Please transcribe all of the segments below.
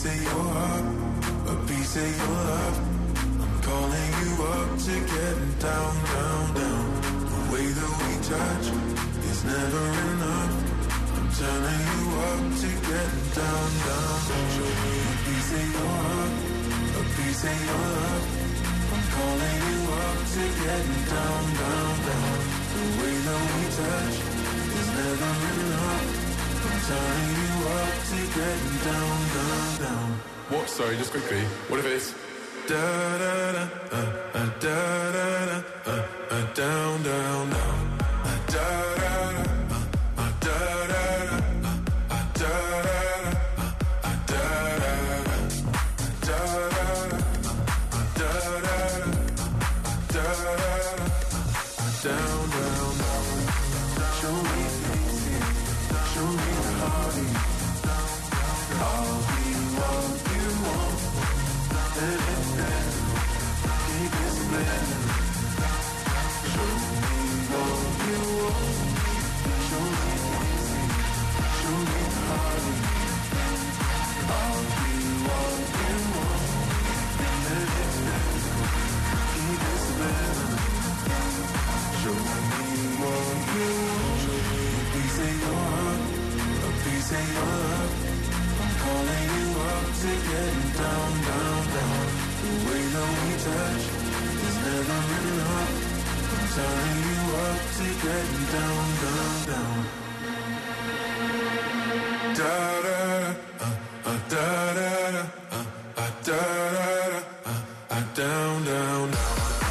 piece of your heart, a piece of your love. I'm calling you up to getting down, down, down. The way that we touch is never enough. I'm turning you up to getting down, down. Show me a piece of your heart, a piece of your love. I'm calling you up to getting down, down, down. The way that we touch is never enough. I'm turning you up to getting down, down, down. What? Sorry, just quickly. What if it's da da da da da down, down, down. Da da da da down, down, down. Show me easy, show me the heartache. I'll be what you want, and it's better. Keep it splendid. Show me what you want. Show me easy, show me the heartache. I'll be what you want, and it's better. Keep it splendid. Show me what you want. Show me a piece of your heart, a piece of your love. I'm calling you up to getting down, down, down. The way that we touch is never enough. I'm turning you up to getting down, down, down. Da da da da da da down, down, down.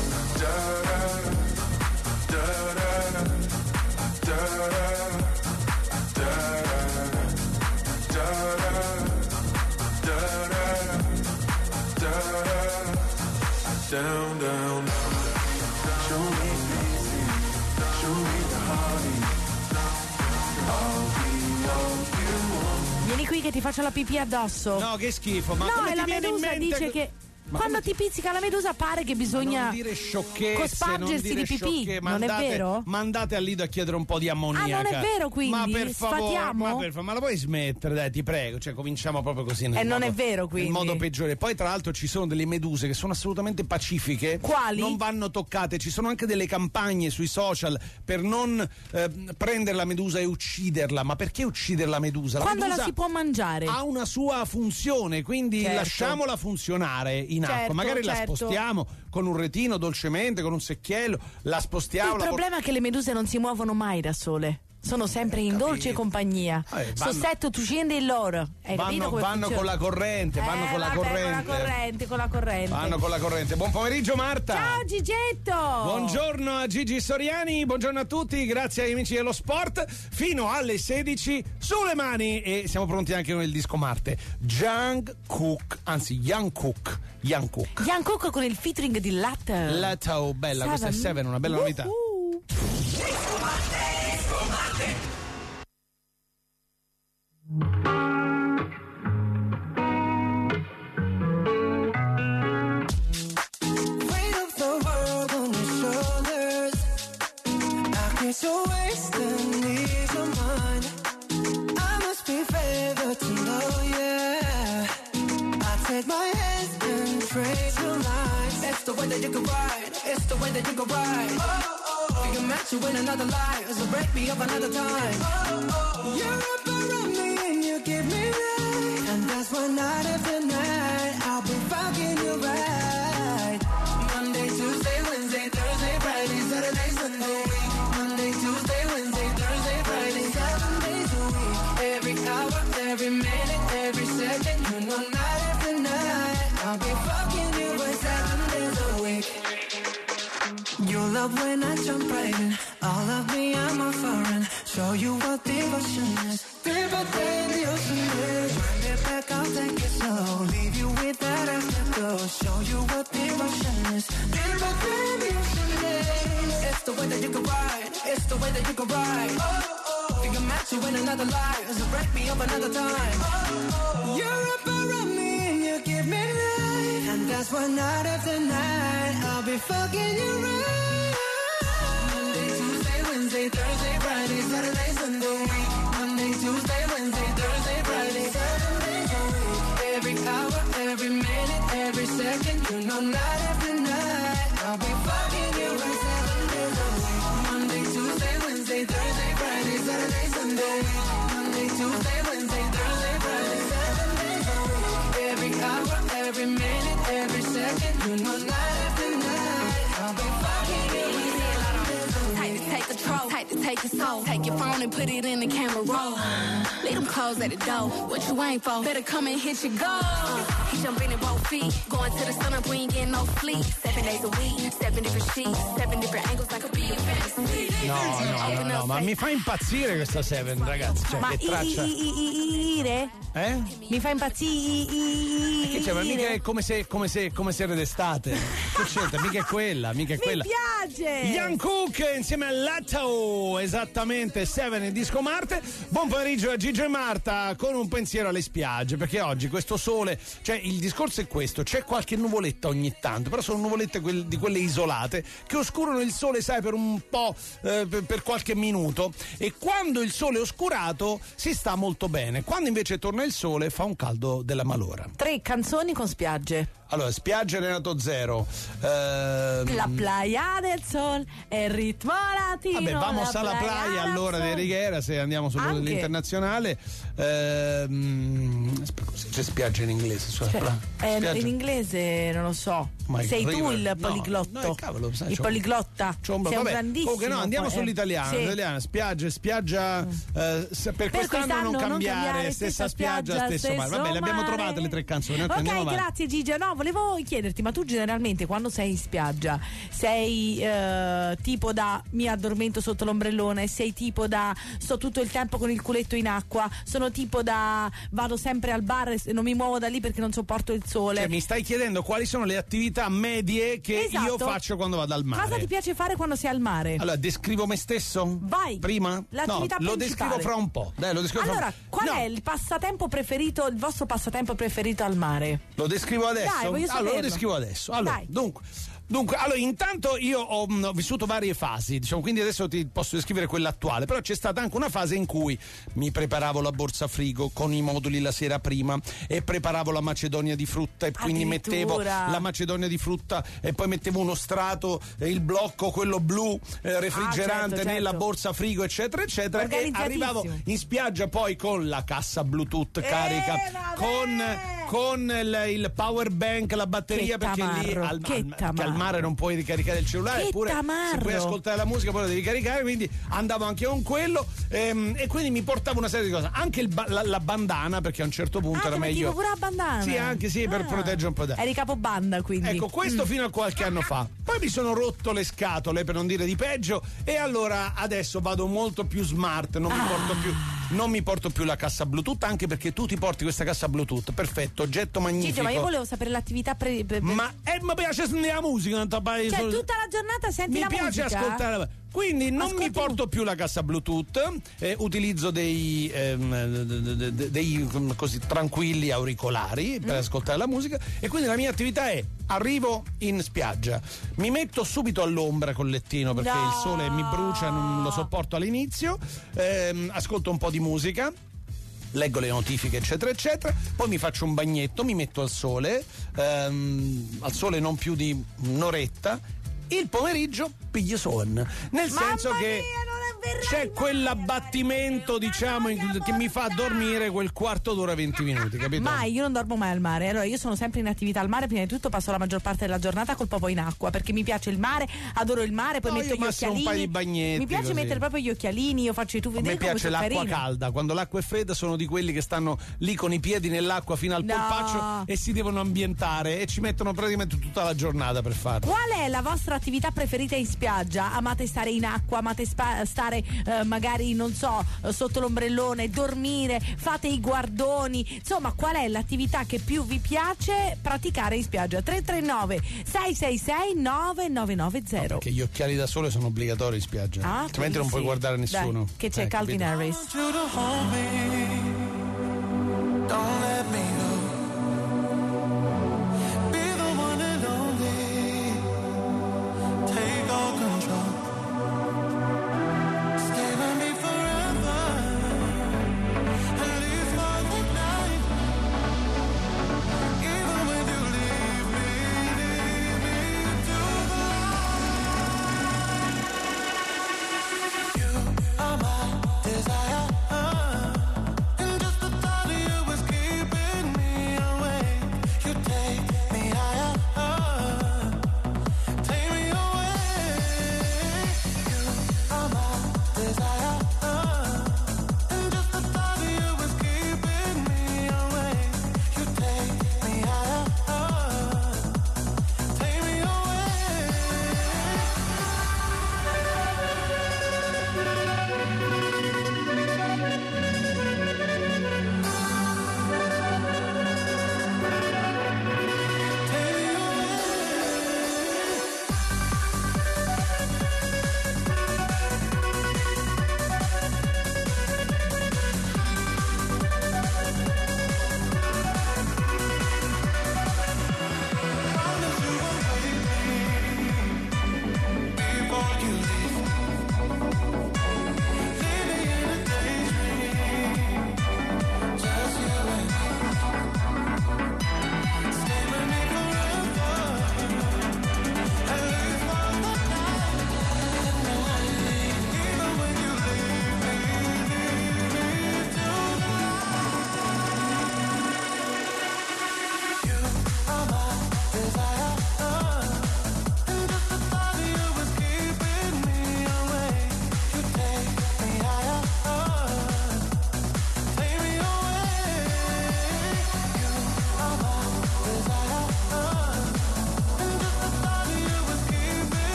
Down, down, down. Show me easy, show me the heartache. I'll be what you want. Vieni qui che ti faccio la pipì addosso. No, che schifo, ma no, come e ti la viene in medusa mente dice che quando ti pizzica la medusa pare che bisogna non dire sciocchezze, cospargersi di pipì, non è vero? Mandate al Lido a chiedere un po' di ammoniaca. Ah, non è vero, quindi? Ma per favore, Sfatiamo? ma la puoi smettere, dai, ti prego, cioè cominciamo proprio così nel non modo, è vero, quindi. nel modo peggiore. Poi tra l'altro ci sono delle meduse che sono assolutamente pacifiche. Quali? Non vanno toccate, ci sono anche delle campagne sui social per non prendere la medusa e ucciderla. Ma perché uccidere la medusa? Quando medusa la si può mangiare? ha una sua funzione, quindi certo, lasciamola funzionare in acqua, certo, magari la certo, spostiamo con un retino dolcemente, con un secchiello, la spostiamo. Il problema è che le meduse non si muovono mai da sole. Sono sempre in dolce compagnia. Sossetto tu scendi loro. Vanno con la corrente, Con la corrente. Vanno con la corrente. Buon pomeriggio Marta. Ciao Gigetto. Buongiorno a Gigi Soriani, buongiorno a tutti, grazie agli amici dello sport. Fino alle 16 sulle mani e siamo pronti anche con il disco Marte. Young Cook con il featuring di Lato, bella, Seven. questa è Seven, una bella novità. So wasting ease of mind. I must be favored to know, yeah. I take my hands and trace your lines. It's the way that you can ride. It's the way that you can ride. You can match you in another life, so break me up another time. You're up around me and you give me life, and that's why night after night I'll be fucking you right. Monday, Tuesday, Wednesday, Thursday, Friday, Saturday, Sunday. Monday, Tuesday, Wednesday, Thursday, Friday, 7 days a week. Every hour, every minute, every second. You know night after night I'll be fucking you for 7 days a week. You love when I jump right in. All of me, I'm a foreign. Show you what devotion is. Deeper than the ocean is. Wind it back, I'll take it slow. Leave you with that afterglow. Show you what devotion is. Deeper than the ocean is. It's the way that you can ride. It's the way that you can ride. You can match you in another life, so break me up another time. You're up around me and you give me life, and that's why night after night I'll be fucking you right. Monday, Tuesday, Wednesday, Thursday, Friday, Saturday, Sunday. Monday, Tuesday, Wednesday, Thursday, Friday, 7 days a week. Every every second. You know, night after night, I'll be fucking you right 7 days a week. Monday, Tuesday, Wednesday, Thursday, Friday, Saturday, Sunday. Monday, Tuesday, Wednesday, Thursday, Friday, 7 days a week. Every hour, every minute, every second. You know, night after night, I'll be fucking you right 7 days a week. Tight to take control, tight to take your soul. Take your phone and put it in the camera roll. Leave them clothes at the door. What you ain't for? Better come and hit your goal. He jumping in both feet. Going to the sun up, we ain't getting no sleep. 7 days a week, 7 different sheets, 7 different angles, like a be a fantasy. No, ma mi fa impazzire questa Seven, ragazzi. Cioè, Ma che traccia. ire? Eh? Mi fa impazzire. Che c'è? Ma mica è come se era d'estate. Che c'entra? Mica è quella. Mi piace. Ian Cook insieme a Lato, esattamente, Seven e Disco Marte. Buon pomeriggio a Gigi e Marta con un pensiero alle spiagge, perché oggi questo sole, cioè il discorso è questo, c'è qualche nuvoletta ogni tanto, però sono nuvolette di quelle isolate che oscurano il sole, sai, per un po', per qualche minuto, e quando il sole è oscurato si sta molto bene, quando invece torna il sole fa un caldo della malora. 3 canzoni con spiagge. Allora, spiagge Renato Zero. La playa del sol e il ritmo latino. Vabbè, vamos alla playa allora di Righiera, se andiamo su quello dell'internazionale. C'è spiaggia in inglese? In inglese non lo so. Sei tu il poliglotto. No, cavolo, sai, il poliglotta. Sei un grandissimo. Okay, no, andiamo sull'italiano. Sì. Italiano, spiaggia per quest'anno non cambiare, stessa spiaggia, stesso mare. Vabbè, le abbiamo trovate le 3 canzoni. Ok, grazie Gigi. No, volevo chiederti, ma tu generalmente quando sei in spiaggia sei tipo da mi addormento sotto l'ombrellone, sei tipo da sto tutto il tempo con il culetto in acqua, sono tipo da vado sempre al bar e non mi muovo da lì perché non sopporto il sole? Cioè, mi stai chiedendo quali sono le attività medie che io faccio quando vado al mare. Cosa ti piace fare quando sei al mare? Allora, descrivo me stesso? Vai. Prima? L'attività lo principale. descrivo fra un po'. Dai, lo descrivo allora, qual è il passatempo preferito, il vostro passatempo preferito al mare? Lo descrivo adesso? Dai, voglio saperlo. Allora, lo descrivo adesso. Allora, Dunque, allora, intanto io ho vissuto varie fasi, diciamo, quindi adesso ti posso descrivere quella attuale, però c'è stata anche una fase in cui mi preparavo la borsa frigo con i moduli la sera prima e preparavo la macedonia di frutta e quindi mettevo la macedonia di frutta e poi mettevo uno strato, il blocco, quello blu refrigerante certo. nella borsa frigo, eccetera, eccetera, e arrivavo in spiaggia poi con la cassa Bluetooth carica, con il power bank, la batteria, perché lì al mare non puoi ricaricare il cellulare, eppure se puoi ascoltare la musica poi la devi caricare, quindi andavo anche con quello, e quindi mi portavo una serie di cose, anche la bandana, perché a un certo punto era meglio pure la bandana. Sì, anche per proteggere un po'. Eri capobanda, quindi. Ecco, questo fino a qualche anno fa. Poi mi sono rotto le scatole, per non dire di peggio, e allora adesso vado molto più smart, non mi porto più la cassa Bluetooth, anche perché tu ti porti questa cassa Bluetooth, perfetto, oggetto magnifico. Ciccio, ma io volevo sapere l'attività ma mi piace sentire la musica, cioè tutta la giornata senti la musica? Mi piace ascoltare quindi non mi porto più la cassa Bluetooth, utilizzo dei così tranquilli auricolari per ascoltare la musica, e quindi la mia attività è: arrivo in spiaggia, mi metto subito all'ombra col lettino perché il sole mi brucia, non lo sopporto all'inizio, ascolto un po' di musica, leggo le notifiche, eccetera eccetera, poi mi faccio un bagnetto, mi metto al sole non più di un'oretta. Il pomeriggio piglio sonno, nel senso che c'è quell'abbattimento, diciamo, che mi fa dormire quel quarto d'ora, 20 minuti, capito? Mai, io non dormo mai al mare. Allora, io sono sempre in attività al mare. Prima di tutto passo la maggior parte della giornata col popo in acqua, perché mi piace il mare, adoro il mare, poi metto gli occhialini. Un paio di bagnetti, mi piace così. Mettere proprio gli occhialini, io faccio i tufi. A me piace l'acqua calda, quando l'acqua è fredda sono di quelli che stanno lì con i piedi nell'acqua fino al polpaccio e si devono ambientare, e ci mettono praticamente tutta la giornata per farlo. Qual è la vostra attività preferita in spiaggia? Amate stare in acqua, amate stare magari, non so, sotto l'ombrellone, dormire, fate i guardoni, insomma, qual è l'attività che più vi piace praticare in spiaggia? 339 666 9990. No, perché gli occhiali da sole sono obbligatori in spiaggia, altrimenti non puoi guardare nessuno. Dai, che c'è Calvin Harris. Don't let me go. Be the one and only. Take all control. Stay with me forever. At least for the night. Even when you leave.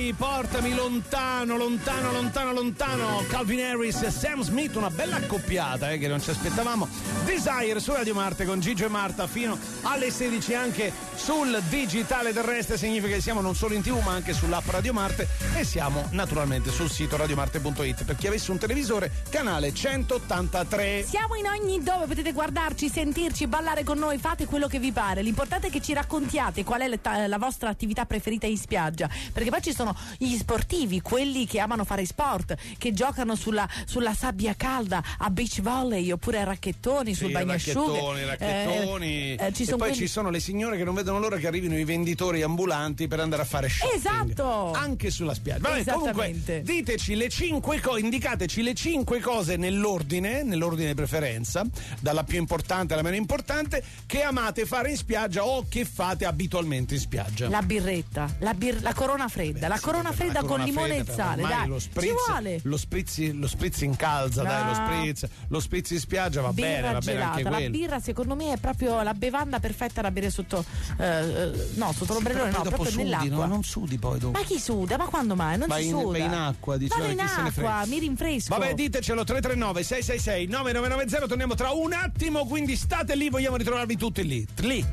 poi portami lontano, lontano, lontano, lontano. Calvin Harris e Sam Smith, una bella accoppiata che non ci aspettavamo. Desire su Radio Marte con Gigio e Marta fino alle 16 anche sul digitale terrestre, significa che siamo non solo in TV ma anche sull'app Radio Marte e siamo naturalmente sul sito radiomarte.it. Per chi avesse un televisore, canale 183. Siamo in ogni dove, potete guardarci, sentirci, ballare con noi, fate quello che vi pare. L'importante è che ci raccontiate qual è la vostra attività preferita in spiaggia, perché poi ci sono gli sportivi, quelli che amano fare sport, che giocano sulla sabbia calda, a beach volley oppure a racchettoni, sul bagnasciughe. Racchettoni. E poi ci sono le signore che non vedono l'ora che arrivino i venditori ambulanti per andare a fare shopping. Esatto. Anche sulla spiaggia. Vabbè, comunque diteci le 5 cose, indicateci le 5 cose nell'ordine di preferenza, dalla più importante alla meno importante, che amate fare in spiaggia o che fate abitualmente in spiaggia. La birretta, la corona fredda, la corona fredda con limone e sale, dai. Ci vuole. Lo spritz in calza, no. Dai, lo spritz in spiaggia va bene gelata. Anche quello. La birra secondo me è proprio la bevanda perfetta da bere sotto l'ombrellone, no, proprio sudi, nell'acqua. Non sudi poi dopo. Ma chi suda? Ma quando mai? Non si suda. Vai in acqua, diciamo. Vado in acqua, mi rinfresco. Vabbè, ditecelo 339 666 9990, torniamo tra un attimo, quindi state lì, vogliamo ritrovarvi tutti lì.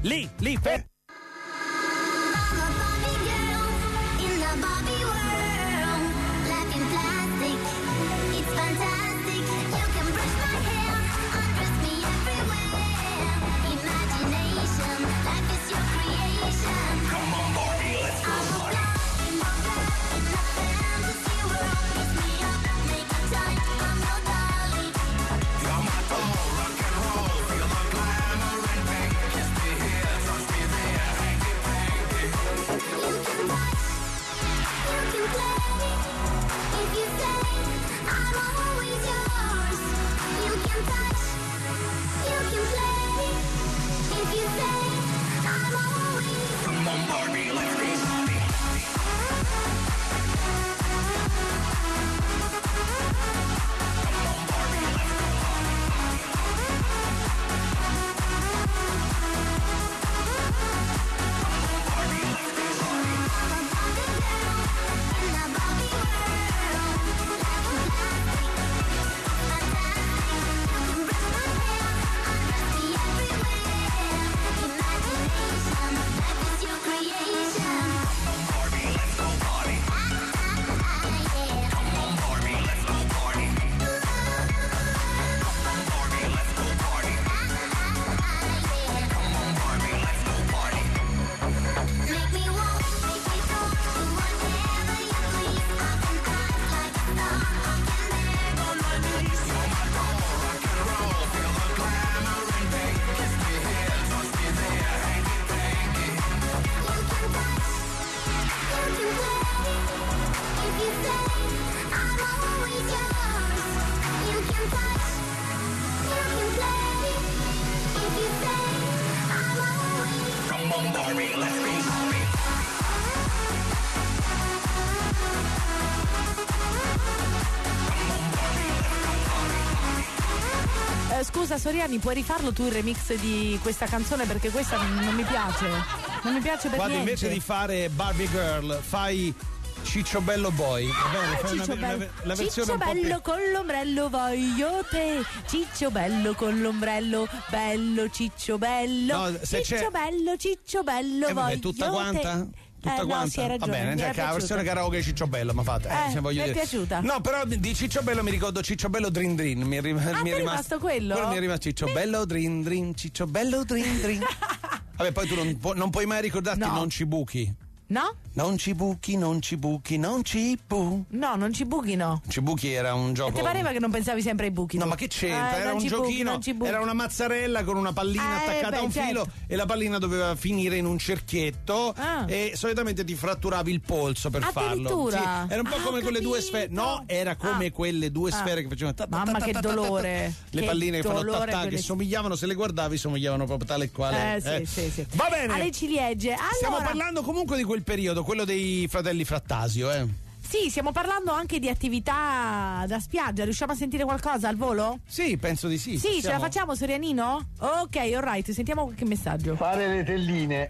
Scusa Soriani, puoi rifarlo tu il remix di questa canzone, perché questa non mi piace. Non mi piace per niente. niente. Invece di fare Barbie Girl, fai Ciccio Bello Boy. Va bene, Ciccio Bello. La versione Ciccio un po' bello più... con l'ombrello voglio te. Ciccio bello con l'ombrello, bello Ciccio bello. No, se Ciccio c'è... bello, Ciccio bello voglio tutta quanta? te. Tutta quanta? No, sì, hai ragione. Va bene, già che la versione karaoke Ciccio Bello mi ha fatto. Mi è piaciuta. No, però di Ciccio Bello mi ricordo Ciccio Bello Drin Drin. Mi è rimasto quello? Quello mi è rimasto Ciccio Bello Drin Drin, Ciccio Bello Drin Drin. Vabbè, poi tu non puoi mai ricordarti Non ci buchi. No? Non ci buchi, non ci buchi, non ci bu. No, non ci buchi, no. Ci buchi era un gioco. E ti pareva che non pensavi sempre ai buchi? No, ma che c'entra? Era un giochino, era una mazzarella con una pallina attaccata a un filo e la pallina doveva finire in un cerchietto e solitamente ti fratturavi il polso per farlo. Sì, era un po' come quelle due sfere. No, era come quelle due sfere che facevano mamma che dolore. Le palline che fanno tattà, che somigliavano, se le guardavi somigliavano proprio tale e quale. Sì. Va bene. alle ciliegie. Allora, stiamo parlando comunque di quel periodo, quello dei fratelli Frattasio, Sì, stiamo parlando anche di attività da spiaggia. Riusciamo a sentire qualcosa al volo? Sì, penso di sì. Sì, ce la facciamo, Sorianino? Ok, alright, sentiamo qualche messaggio. Fare le telline.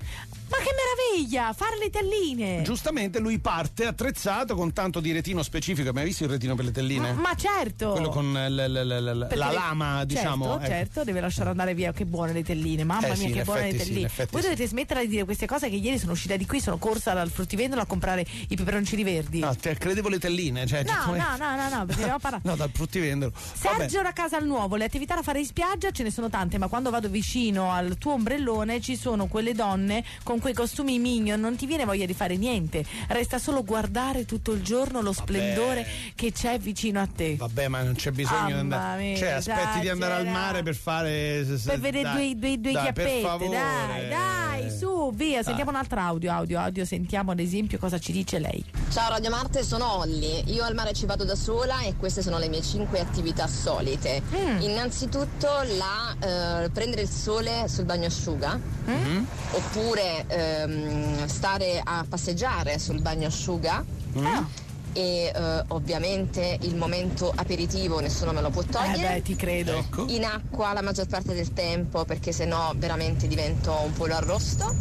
Ma che meraviglia, fare le telline. Giustamente lui parte attrezzato con tanto di retino specifico. Hai mai visto il retino per le telline? Ma certo. Quello con la lama, diciamo. Certo, deve lasciare andare via. Che buone le telline, mamma mia, sì, che buone le effetti telline. sì, Voi dovete smettere di dire queste cose, che ieri sono uscita di qui, sono corsa dal fruttivendolo a comprare i peperoncini verdi. No, credevo le telline. Cioè, No, perché abbiamo parlato. No, dal fruttivendolo. Sergio da Casa al Nuovo, le attività da fare in spiaggia ce ne sono tante, ma quando vado vicino al tuo ombrellone ci sono quelle donne con quei costumi mignon, non ti viene voglia di fare niente, resta solo guardare tutto il giorno lo splendore che c'è vicino a te. Vabbè, ma non c'è bisogno di andare. Mia, cioè, aspetti di andare al mare per fare. Per vedere due chiappette, dai, su, via. Sentiamo un altro audio, sentiamo ad esempio cosa ci dice lei. Ciao Radio Marte, sono Olli. Io al mare ci vado da sola e queste sono le mie 5 attività solite. Innanzitutto prendere il sole sul bagnasciuga, oppure stare a passeggiare sul bagnasciuga. E ovviamente il momento aperitivo nessuno me lo può togliere. Ti credo. Ecco. In acqua la maggior parte del tempo, perché sennò veramente divento un pollo arrosto.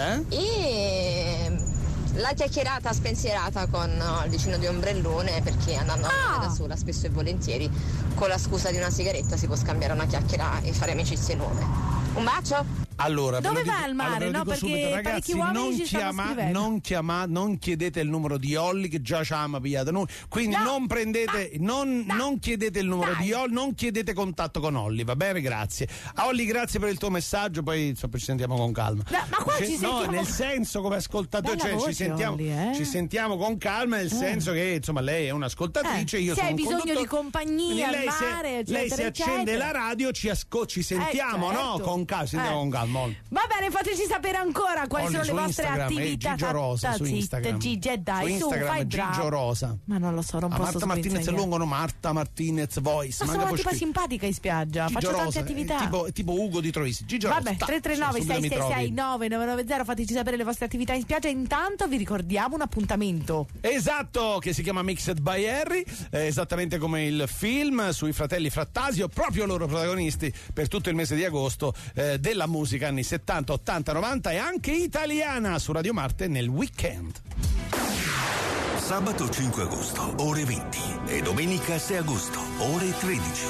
E la chiacchierata spensierata con il vicino di ombrellone, perché andando a mare da sola spesso e volentieri con la scusa di una sigaretta si può scambiare una chiacchiera e fare amicizie nuove. Un bacio. Allora, dove vai al mare? Allora, No, perché subito, ragazzi, non chiedete il numero di Olli, che già ci abbiamo pigliato noi. Quindi non prendete, non chiedete il numero di Olli, non chiedete contatto con Olli, va bene? Grazie. Olli, grazie per il tuo messaggio, poi ci sentiamo con calma. Ma qua ci sentiamo. No, nel senso, come ascoltatore, cioè voce, ci sentiamo con calma, nel senso che insomma lei è un'ascoltatrice, io se sono hai un bisogno conduttore. di compagnia al mare, lei si accende eccetera. la radio, ci sentiamo, certo. no? Con calma, sentiamo con calma. Va bene, fateci sapere ancora quali sono le vostre attività. Gigio Rosa su Instagram. Gigi, dai, su Instagram, fai Gigio bravo. Rosa. Ma non lo so, non posso Marta Martinez è lungo, no? Marta Martinez Voice. Ma sono una tipa simpatica in spiaggia, Gigio faccio tante Rosa, attività. tipo Ugo di Troisi. Gigio Vabbè, Rosa. 339 666 9990, fateci sapere le vostre attività in spiaggia. Intanto vi ricordiamo un appuntamento. Esatto, che si chiama Mixed by Harry, esattamente come il film sui fratelli Frattasio, proprio loro protagonisti per tutto il mese di agosto della musica anni 70, 80, 90 e anche italiana su Radio Marte nel weekend. Sabato 5 agosto, ore 20 e domenica 6 agosto, ore 13.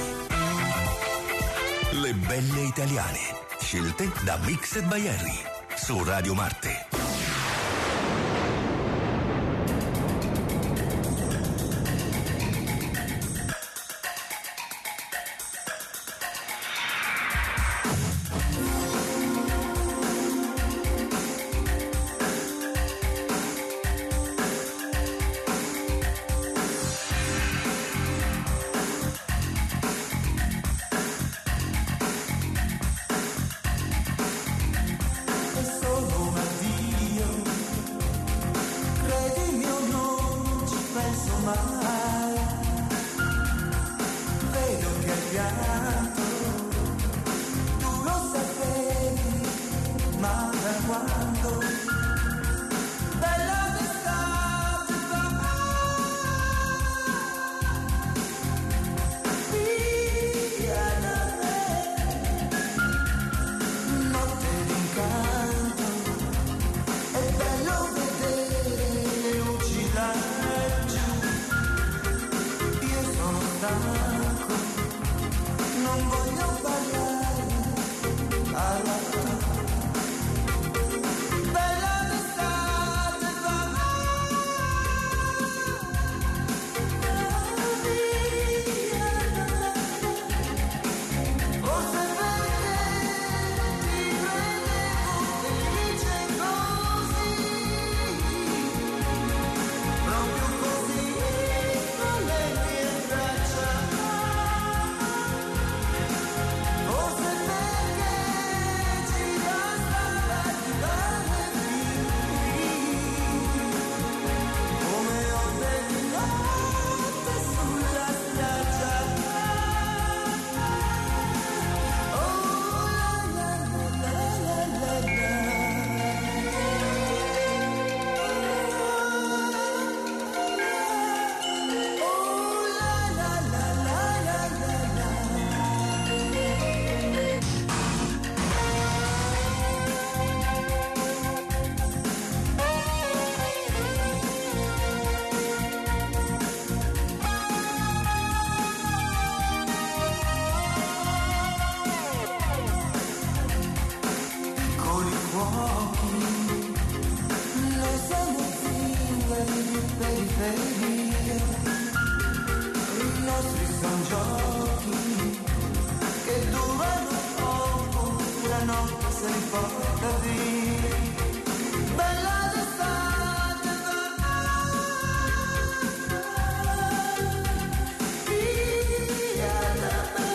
Le belle italiane, scelte da Mixed by Harry su Radio Marte. Bella pochi. Noi siamo zingari di periferia, i nostri son giochi che durano poco, la notte se li porta via. Bella d'estate, via da me,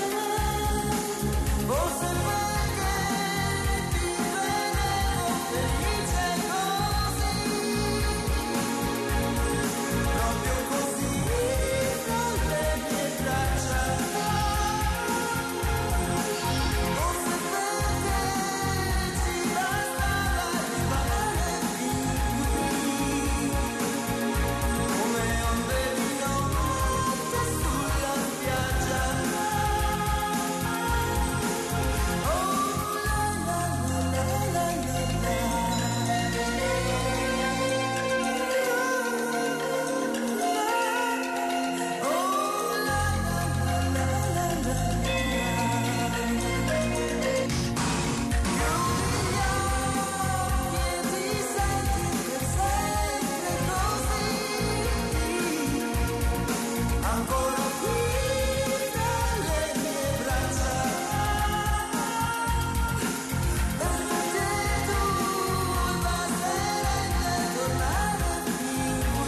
forse perché ti vedevo felice così, proprio così, con le mie braccia. Forse perché ci bastava rimanere qui, come onde di notte sulla spiaggia. Oh la la la la la la ancora qui tra le mie braccia, per te tu basterebbe tornare qui,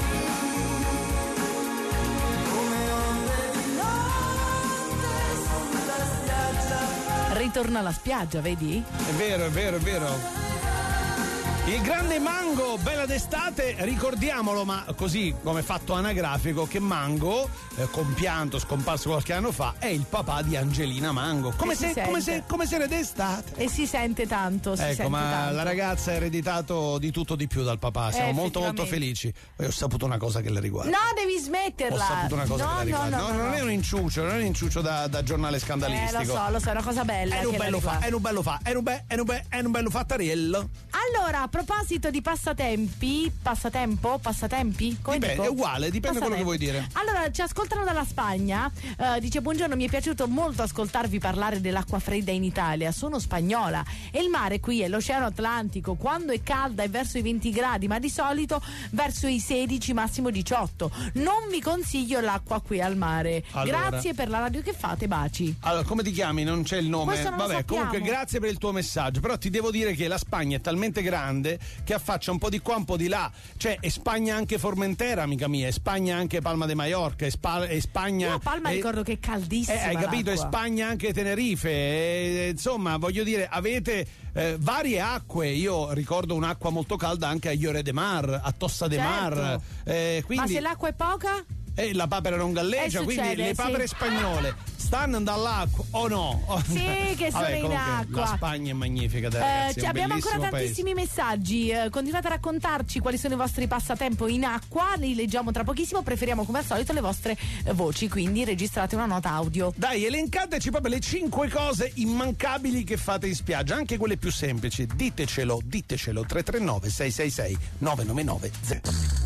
come onde di notte sulla spiaggia. Ritorna alla spiaggia, vedi? È vero, è vero, è vero. Il grande Mango, bella d'estate, ricordiamolo, ma così come fatto anagrafico, che Mango, compianto, scomparso qualche anno fa, è il papà di Angelina Mango. Come se era d'estate. E si sente tanto, si Ecco, sente ma tanto. la ragazza ha ereditato di tutto di più dal papà, siamo molto molto effettivamente. felici. Poi ho saputo una cosa che le riguarda. No, devi Ho smetterla. saputo una cosa che la riguarda. No, non è un inciucio, non è un inciucio da giornale scandalistico. lo so, è una cosa bella. È un che la bello fa, riguarda. è un bello fa, è un bello fattariello. Allora, a proposito di passatempi, come Dipende, dico? è uguale, dipende da quello che vuoi dire. Allora, ci ascoltano dalla Spagna, dice: buongiorno, mi è piaciuto molto ascoltarvi parlare dell'acqua fredda in Italia, sono spagnola e il mare qui è l'Oceano Atlantico, quando è calda è verso i 20 gradi, ma di solito verso i 16, massimo 18. Non vi consiglio l'acqua qui al mare. Allora. Grazie per la radio che fate, baci. Allora, come ti chiami? Non c'è il nome. Questo non lo Vabbè, sappiamo. comunque grazie per il tuo messaggio. Però ti devo dire che la Spagna è talmente grande che affaccia un po' di qua, un po' di là. Cioè, è Spagna anche Formentera, amica mia, è Spagna anche Palma de Mallorca, è Spagna. Io a Palma ricordo che è caldissima. Hai capito? È l'acqua. Spagna anche Tenerife. Insomma, voglio dire, avete varie acque. Io ricordo un'acqua molto calda anche a Lloret de Mar, a Tossa de Certo. Mar. Quindi, Ma se l'acqua è poca? la papera non galleggia, quindi succede, le papere sì. spagnole stanno dall'acqua o no? Sì, che sono Vabbè, in comunque, acqua. La Spagna è magnifica, dai, ragazzi, è un abbiamo ancora bellissimo tantissimi messaggi. Continuate a raccontarci quali sono i vostri passatempo in acqua. Li leggiamo tra pochissimo. Preferiamo come al solito le vostre voci, quindi registrate una nota audio. Dai, elencateci proprio le 5 cose immancabili che fate in spiaggia, anche quelle più semplici. Ditecelo 339 666 9990.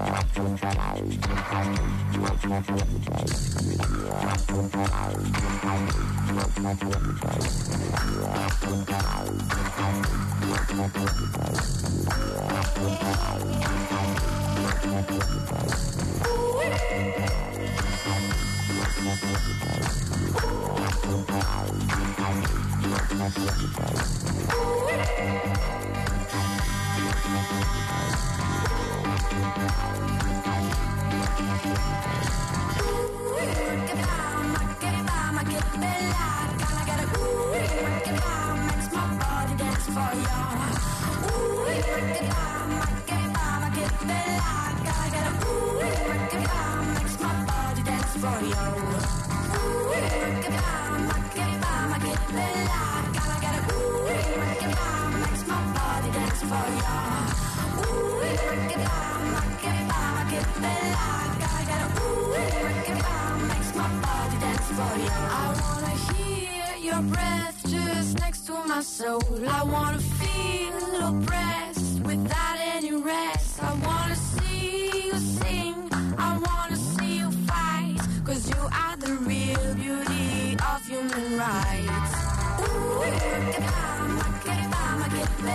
I wanna feel oppressed without any rest. I wanna see you sing, I wanna see you fight, 'cause you are the real beauty of human rights. Ooh, que bama, que bella.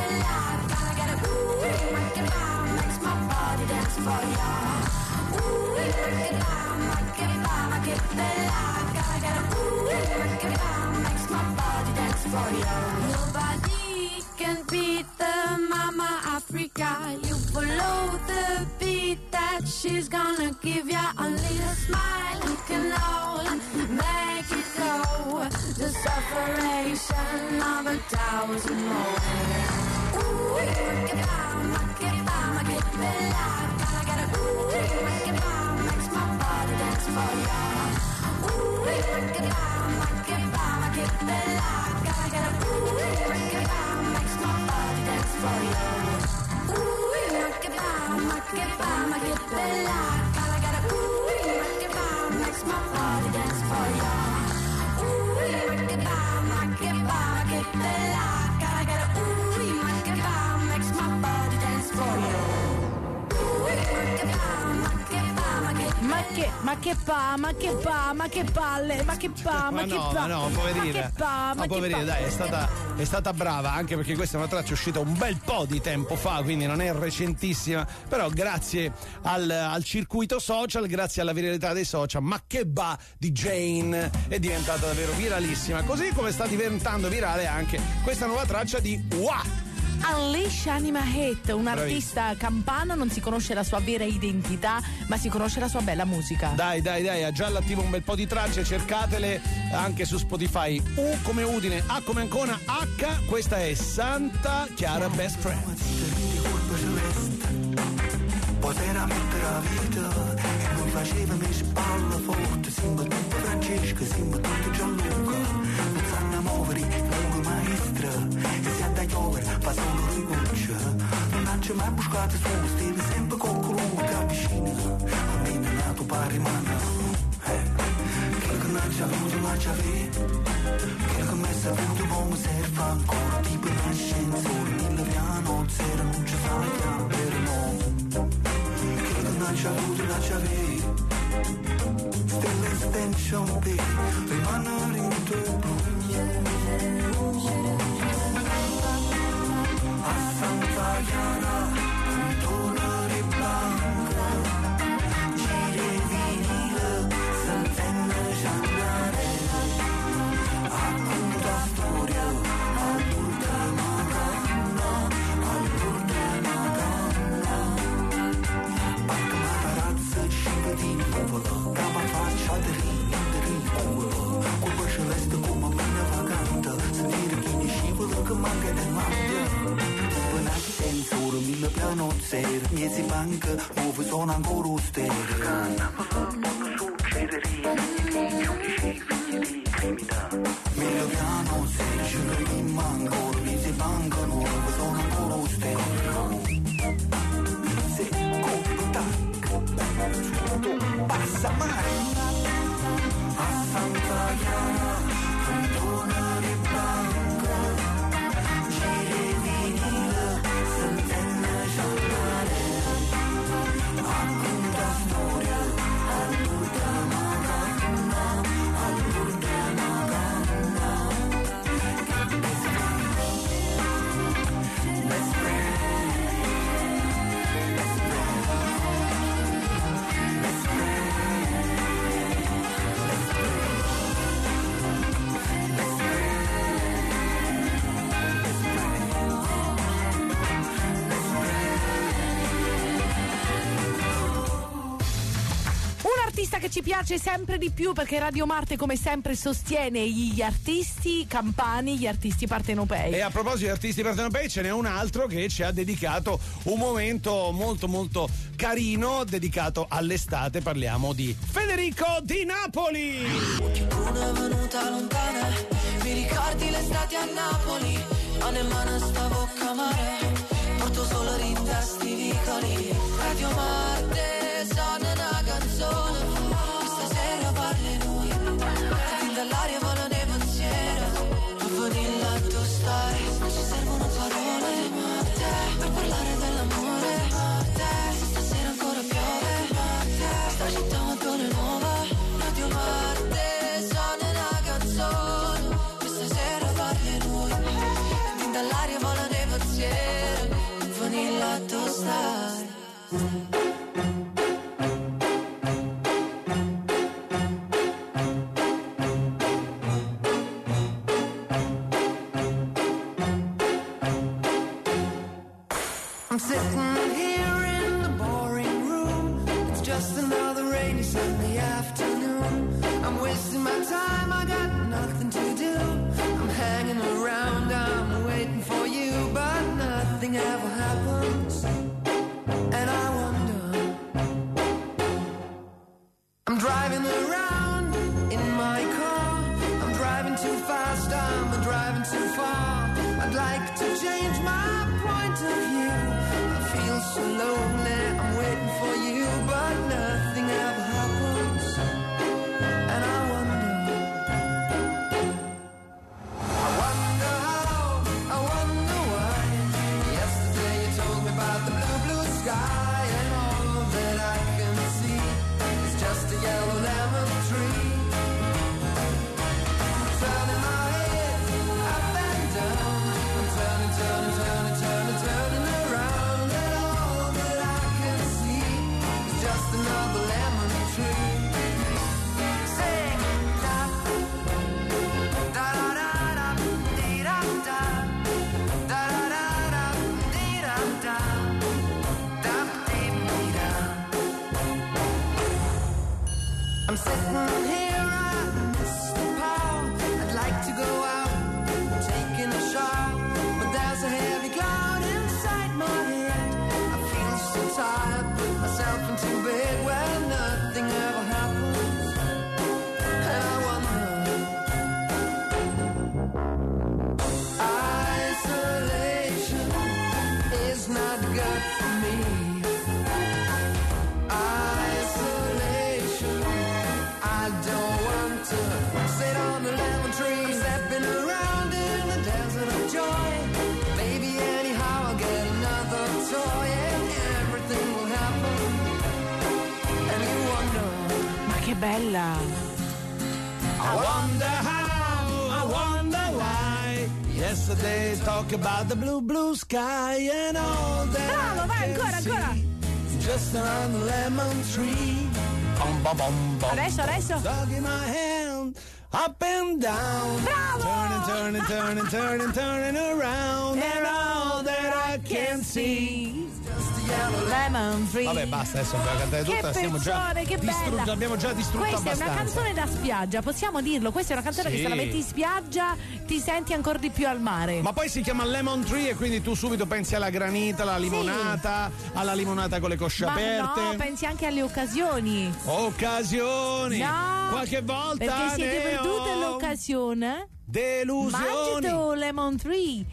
bella. Gotta get a ooh, rock it out, makes my body dance for ya. Ooh, rock it out, rock it bella. Gotta get a ooh, rock it out, makes my body dance for ya. Nobody can beat the Mama Africa. You follow the beat that she's gonna give ya. Only a smile you can all make it go. The separation of 1,000 more. Ooh, rock it out, bella. Gotta get a ooh, rock it out, makes my body dance for ya. Ooh, rock it out, bella. Gotta get a ooh, rock it out, makes my body dance for ya. Ooh, rock it out, bella. Gotta get a ooh, rock it out, makes my body dance for ya. Ooh, rock it out, bella. Gotta get a ooh, rock it out, makes my body dance for ya. Ma che palle, ma che poverina, dai, è stata brava, anche perché questa è una traccia uscita un bel po' di tempo fa, quindi non è recentissima, però grazie al circuito social, grazie alla viralità dei social, ma che ba di Jane è diventata davvero viralissima, così come sta diventando virale anche questa nuova traccia di Wa. Unleash Anima Hate, un artista campano, non si conosce la sua vera identità, ma si conosce la sua bella musica. Dai, ha già all'attivo un bel po' di tracce, cercatele anche su Spotify. U come Udine, A come Ancona, H, questa è Santa Chiara Best Friend. Poteva mettere la vita e non faceva mi spalla forte, siamo tutti Francesca, siamo tutti Gianluca, non sanno muovere, lungo maestra, e si andà a piovere, fa solo ricoccia, non c'è mai buscato su, steve sempre con colui che avvicina, a me non è nato pari mano, che non c'è avuto la chiave, che mi è saputo come serve ancora, tipo in ascensore, 1000 piano, zero, non ci fa la chiave, no. Non c'è avuto la chiave, stella extension P, rimanere in tuo a Santa Chiara, tornare blanca, giri vinile, sentenne ciandare, racconta storia, all'ultima canna, all'ultima canna. Di nuvola, cava faccia di rinculo, colpa celeste come una vagante, sentire chi ne scivola che manca nel mangia. Buona sensore, 1000 piano zero, miezi banca, nuove sono ancora ustere. Canna, non succederà, giudici, figli di criminalità. 1000 piano zero, ci che mi manca, miezi banca, nuove sono ancora ustere. Passa mare a Santa Chiara, tornare blanca, giri vinile, sentenne ciandare, racconta storia, all'ultima canna, all'ultima canna. Best friend. Artista che ci piace sempre di più, perché Radio Marte come sempre sostiene gli artisti campani, gli artisti partenopei. E a proposito di artisti partenopei ce n'è un altro che ci ha dedicato un momento molto molto carino dedicato all'estate, parliamo di Federico Di Napoli. Una venuta lontana, mi ricordi l'estate a Napoli, ma nemmeno stavo a mare, porto solo rintesti vicoli, Radio Marte suona una canzone, questa sera parli noi, fin dall'aria vola nei pensieri, tu di letto stai, non ci servono parole, per parlare dell'amore, se stasera ancora piove, sta città molto nuova, Radio Marte suona una canzone, questa sera parli noi, fin dall'aria vola nei pensieri. I'm sitting here in the boring room. It's just another rainy Sunday afternoon. I'm wasting my time, I got nothing to do. I'm hanging around, I'm waiting for you, but nothing ever happens. And I wonder, I'm driving around in my car. I'm driving too fast, I'm driving too far. I'd like to change my point of view. I feel so lonely, I'm waiting for you, but nothing ever happens. And I wonder how, I wonder why. Yesterday you told me about the blue, blue sky, and all that I can see is just a yellow lemon tree. Turning my head up and down, I'm turning, turning, turning, turning, turning around, and all that I can see is just another lemon tree. Sing da da da da da dee da da da da da dee da da da dee dee da. I'm sitting here, I miss the power. I'd like to go out, taking a shower, but there's a heavy cloud inside my head. I feel so tired, put myself into bed where nothing ever happens. And I wonder, isolation is not good for me. Isolation, I don't want to sit on the lemon tree, stepping around in the desert of joy. Maybe anyhow I'll get another toy and everything will happen. And you wonder, Ma che bella! I wonder how, I wonder why. Yesterday talk about the blue, blue sky and all that. Bravo, vai, I ancora, can ancora. see. Just around the lemon tree. Bum, bum, bum, bum. Adesso. Dog in my hand, up and down. Bravo! Turning, turning, turning, turning, turning around. And all that I can see. Lemon Tree. Vabbè, basta, adesso abbiamo cantato tutta. Che Stiamo già canzone, che bella. abbiamo già distrutto Questa abbastanza. è una canzone da spiaggia, possiamo dirlo. Questa è una canzone Sì. che se la metti in spiaggia ti senti ancora di più al mare. Ma poi si chiama Lemon Tree e quindi tu subito pensi alla granita, alla limonata, alla limonata con le cosce Ma aperte. no, pensi anche alle occasioni. Occasioni. No, Qualche volta perché siete ne perdute ho l'occasione. delusioni. Mangiate Lemon Tree.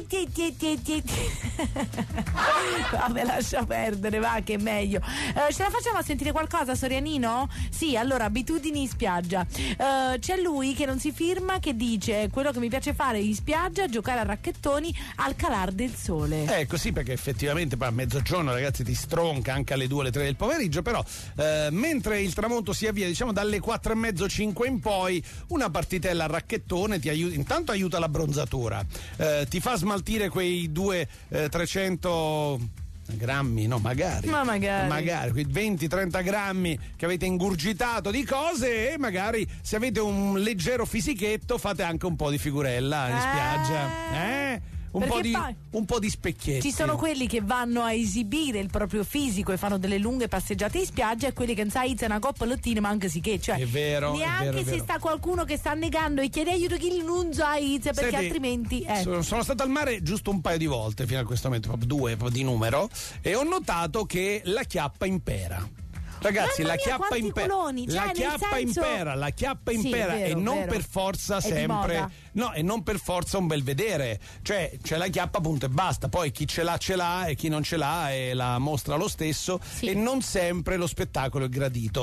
Vabbè, lascia perdere, va che è meglio. Ce la facciamo a sentire qualcosa, Sorianino? Sì, allora, abitudini in spiaggia. C'è lui che non si firma, che dice: quello che mi piace fare in spiaggia è giocare a racchettoni al calar del sole. Ecco, sì, perché effettivamente poi a mezzogiorno, ragazzi, ti stronca anche alle 2, alle 3 del pomeriggio, però mentre il tramonto si avvia, diciamo dalle 4:30, 5 in poi, una partitella a racchettone ti aiuta, intanto aiuta la bronzatura, ti fa smaltire quei 300 grammi, no, magari quei 20-30 grammi che avete ingurgitato di cose, e magari se avete un leggero fisichetto fate anche un po' di figurella in spiaggia, un po' di specchietti. Ci sono quelli che vanno a esibire il proprio fisico e fanno delle lunghe passeggiate in spiaggia, e quelli che non sai una coppa lottine, ma anche sì che, cioè, è vero, neanche è se vero. sta qualcuno che sta negando e chiede aiuto chi non sai, perché Senti, altrimenti sono stato al mare giusto un paio di volte fino a questo momento, proprio 2 di numero, e ho notato che la chiappa impera. Ragazzi, Mamma la mia, chiappa quanti impera. coloni, cioè, La nel chiappa senso- impera, la chiappa Sì, impera, è vero, e non vero. per forza È di sempre. moda. No, e non per forza un bel vedere. Cioè, c'è la chiappa, punto e basta. Poi chi ce l'ha e chi non ce l'ha e la mostra lo stesso, Sì. e non sempre lo spettacolo è gradito.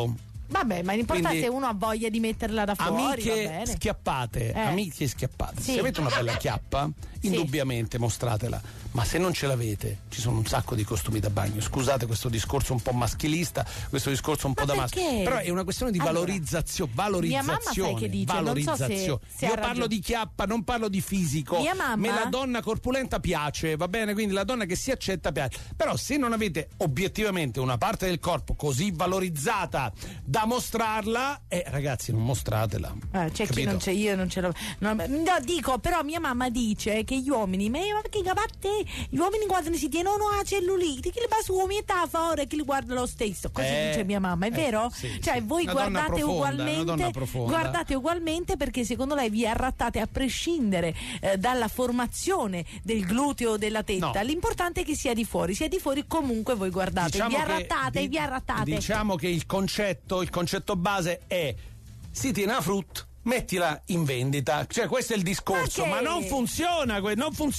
Vabbè, ma l'importante Quindi, è uno ha voglia di metterla da fuori. amiche schiappate, amiche schiappate. Sì. Se avete una bella chiappa, indubbiamente mostratela. Ma se non ce l'avete, ci sono un sacco di costumi da bagno. Scusate questo discorso un po' maschilista, questo discorso un po' da maschio. Però è una questione di valorizzazione. Mia mamma sai che dice? Valorizzazione. Non so se Io parlo di chiappa, non parlo di fisico. Mia mamma? Me la donna corpulenta piace, va bene? Quindi la donna che si accetta piace. Però se non avete obiettivamente una parte del corpo così valorizzata da mostrarla, ragazzi, non mostratela. C'è capito? chi non c'è, io non ce l'ho. No, dico, però mia mamma dice che gli uomini, ma che capate, gli uomini quando si tienono a cellulite, che li va su umidità fuori, che li guarda lo stesso. Così dice mia mamma, è vero? Sì, cioè, voi una guardate donna profonda. guardate ugualmente perché secondo lei vi arrattate a prescindere dalla formazione del gluteo o della tetta. No. L'importante è che sia di fuori comunque voi guardate, Diciamo vi arrattate. Diciamo che il concetto base è: si tiene la frutta, mettila in vendita, cioè questo è il discorso, ma non funziona così,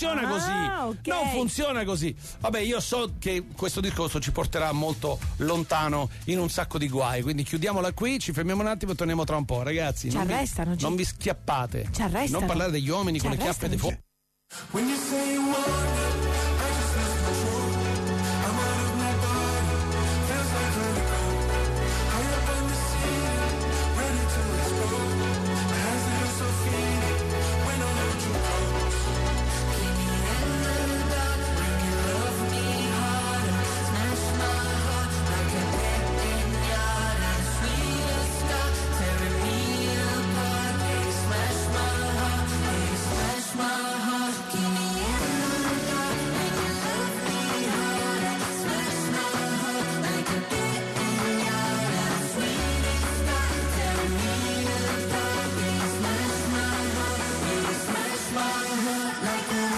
ok. non funziona così. Vabbè, io so che questo discorso ci porterà molto lontano in un sacco di guai, quindi chiudiamola qui, ci fermiamo un attimo e torniamo tra un po', ragazzi. Non vi schiappate, ci arrestano. non parlare degli uomini con le chiappe di fuoco. When you say you want it, I just lose control. I'm out of my body, feels like vertigo. High up on the ceiling, ready to explode. My hands that are so faded, when I hold you close. Keep me in the dark, make you love me harder. Smash my heart like a dead pinata. The sweetest stuff, tearing me apart. Yeah, you smash my heart, yeah, you smash my heart. Keep me in the dark, make you love me harder. Smash my heart like a dead pinata. The sweetest stuff, tearing me apart. Yeah, you smash my heart, yeah, you smash my heart like a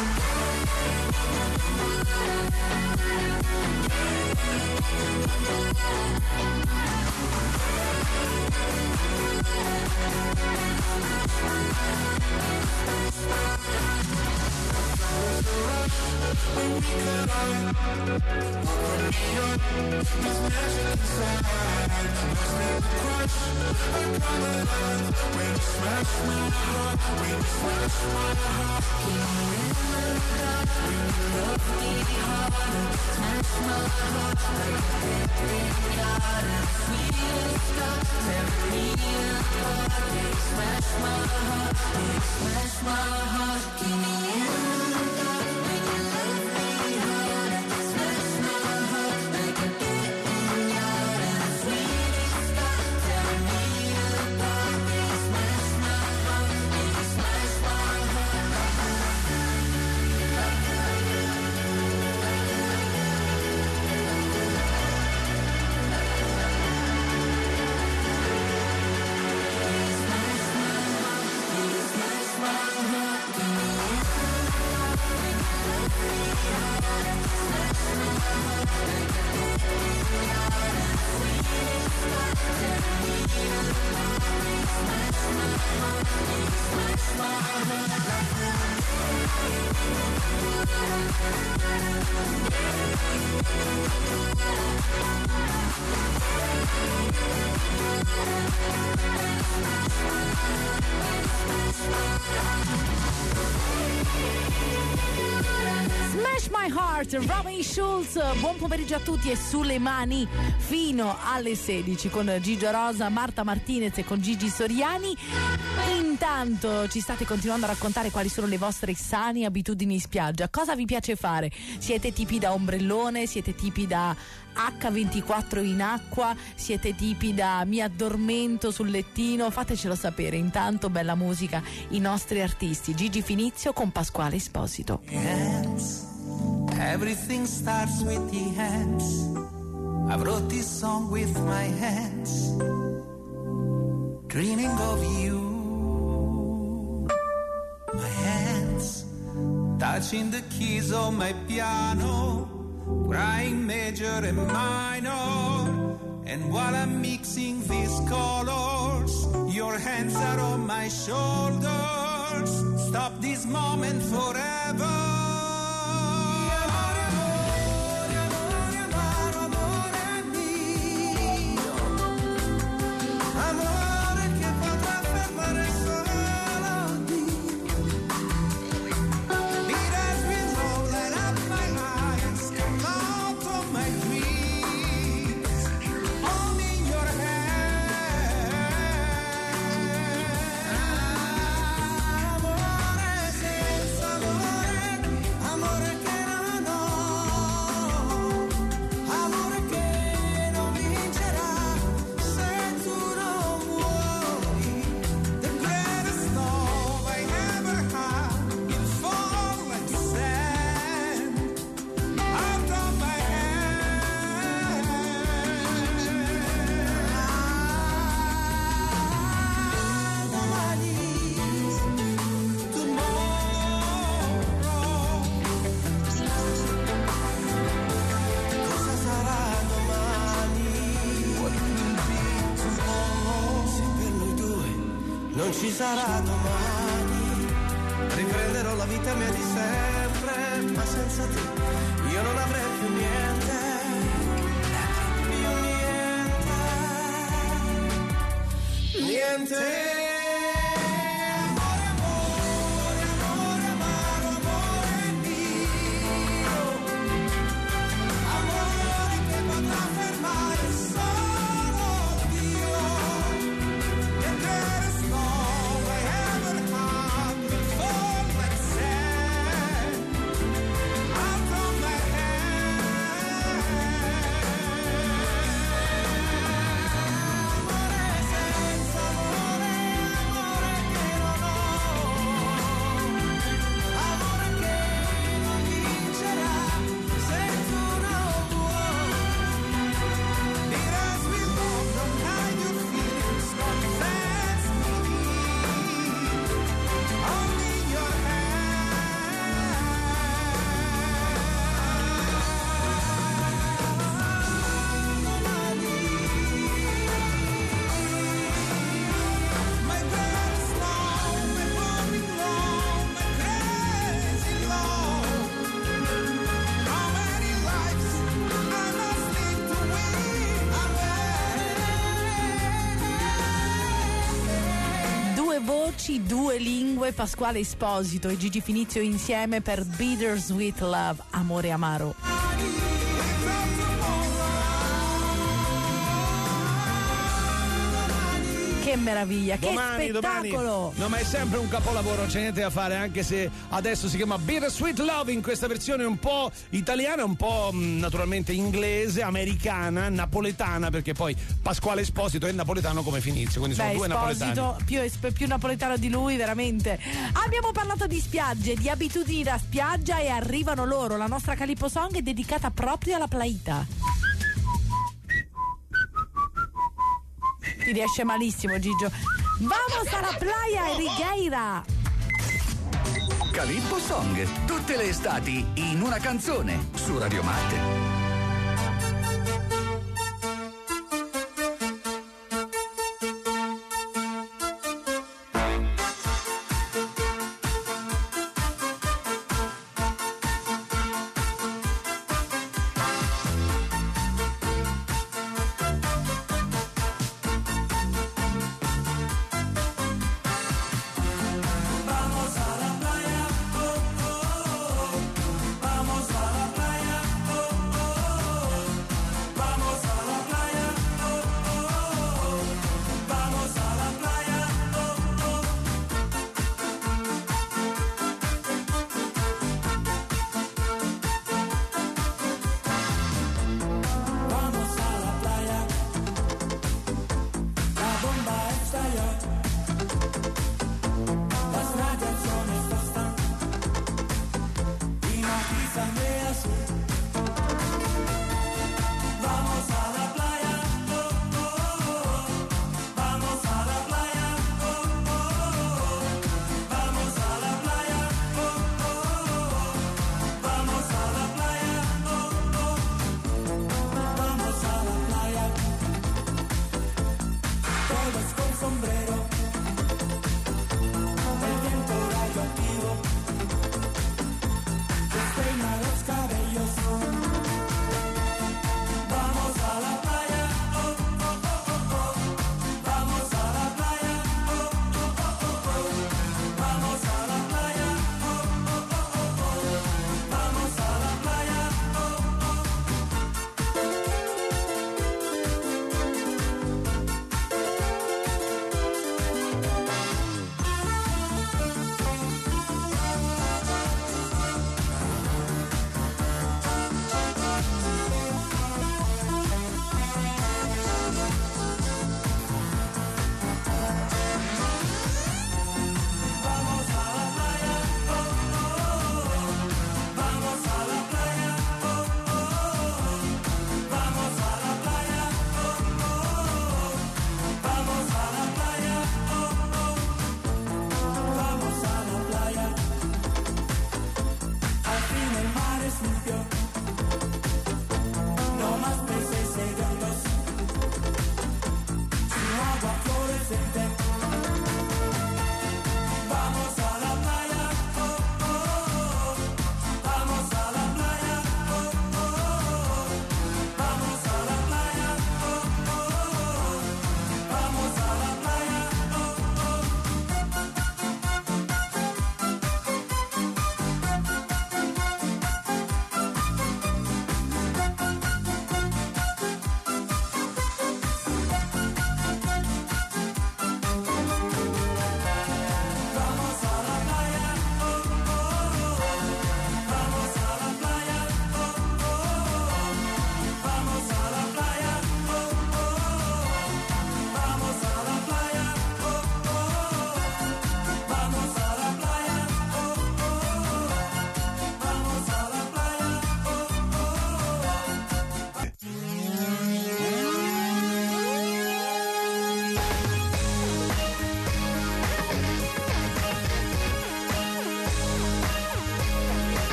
when we collide. Open me up, there's magic inside. Lost in the crush, I come alive. When you smash my heart, when you smash my heart. Keep me in the dark, when you love me harder. Smash my heart like a dead pinata. Sweetest stuff, tearing me apart. Yeah, you smash my heart, yeah, you smash my heart. Keep me in the dark, when you love me harder. Smash my heart like a dead pinata. Sweetest stuff, tearing me apart. Yeah, you smash my heart, yeah, you smash my Smash My Heart, Robin Schulz. Buon pomeriggio a tutti e sulle mani fino alle 16 con Gigio Rosa, Marta Martinez e con Gigi Soriani. Intanto ci state continuando a raccontare quali sono le vostre sane abitudini in spiaggia. Cosa vi piace fare? Siete tipi da ombrellone? Siete tipi da H24 in acqua? Siete tipi da mi addormento sul lettino? Fatecelo sapere. Intanto bella musica, i nostri artisti. Gigi Finizio con Pasquale Esposito. Hands. Everything starts with the hands. I wrote this song with my hands, dreaming of you. My hands touching the keys of my piano, crying major and minor. And while I'm mixing these colors, your hands are on my shoulders. Stop this moment forever. non ci sarà domani. Riprenderò la vita mia di sempre, ma senza te io non avrei più niente. Più niente. Niente. Due lingue, Pasquale Esposito e Gigi Finizio insieme per Bittersweet Love, amore amaro. Che meraviglia, che spettacolo! Domani. No, ma è sempre un capolavoro, c'è niente da fare, anche se adesso si chiama Bittersweet Love in questa versione un po' italiana, un po' naturalmente inglese, americana, napoletana, perché poi Pasquale Esposito è napoletano come Finizio, quindi sono due napoletani. Più napoletano di lui, veramente. Abbiamo parlato di spiagge, di abitudini da spiaggia e arrivano loro. La nostra Calippo Song è dedicata proprio alla plaita. Ti riesce malissimo, Gigio. Vamos alla playa Rigueira. Calippo Song, tutte le estati in una canzone su Radio Marte. Vamos a la playa, oh, oh.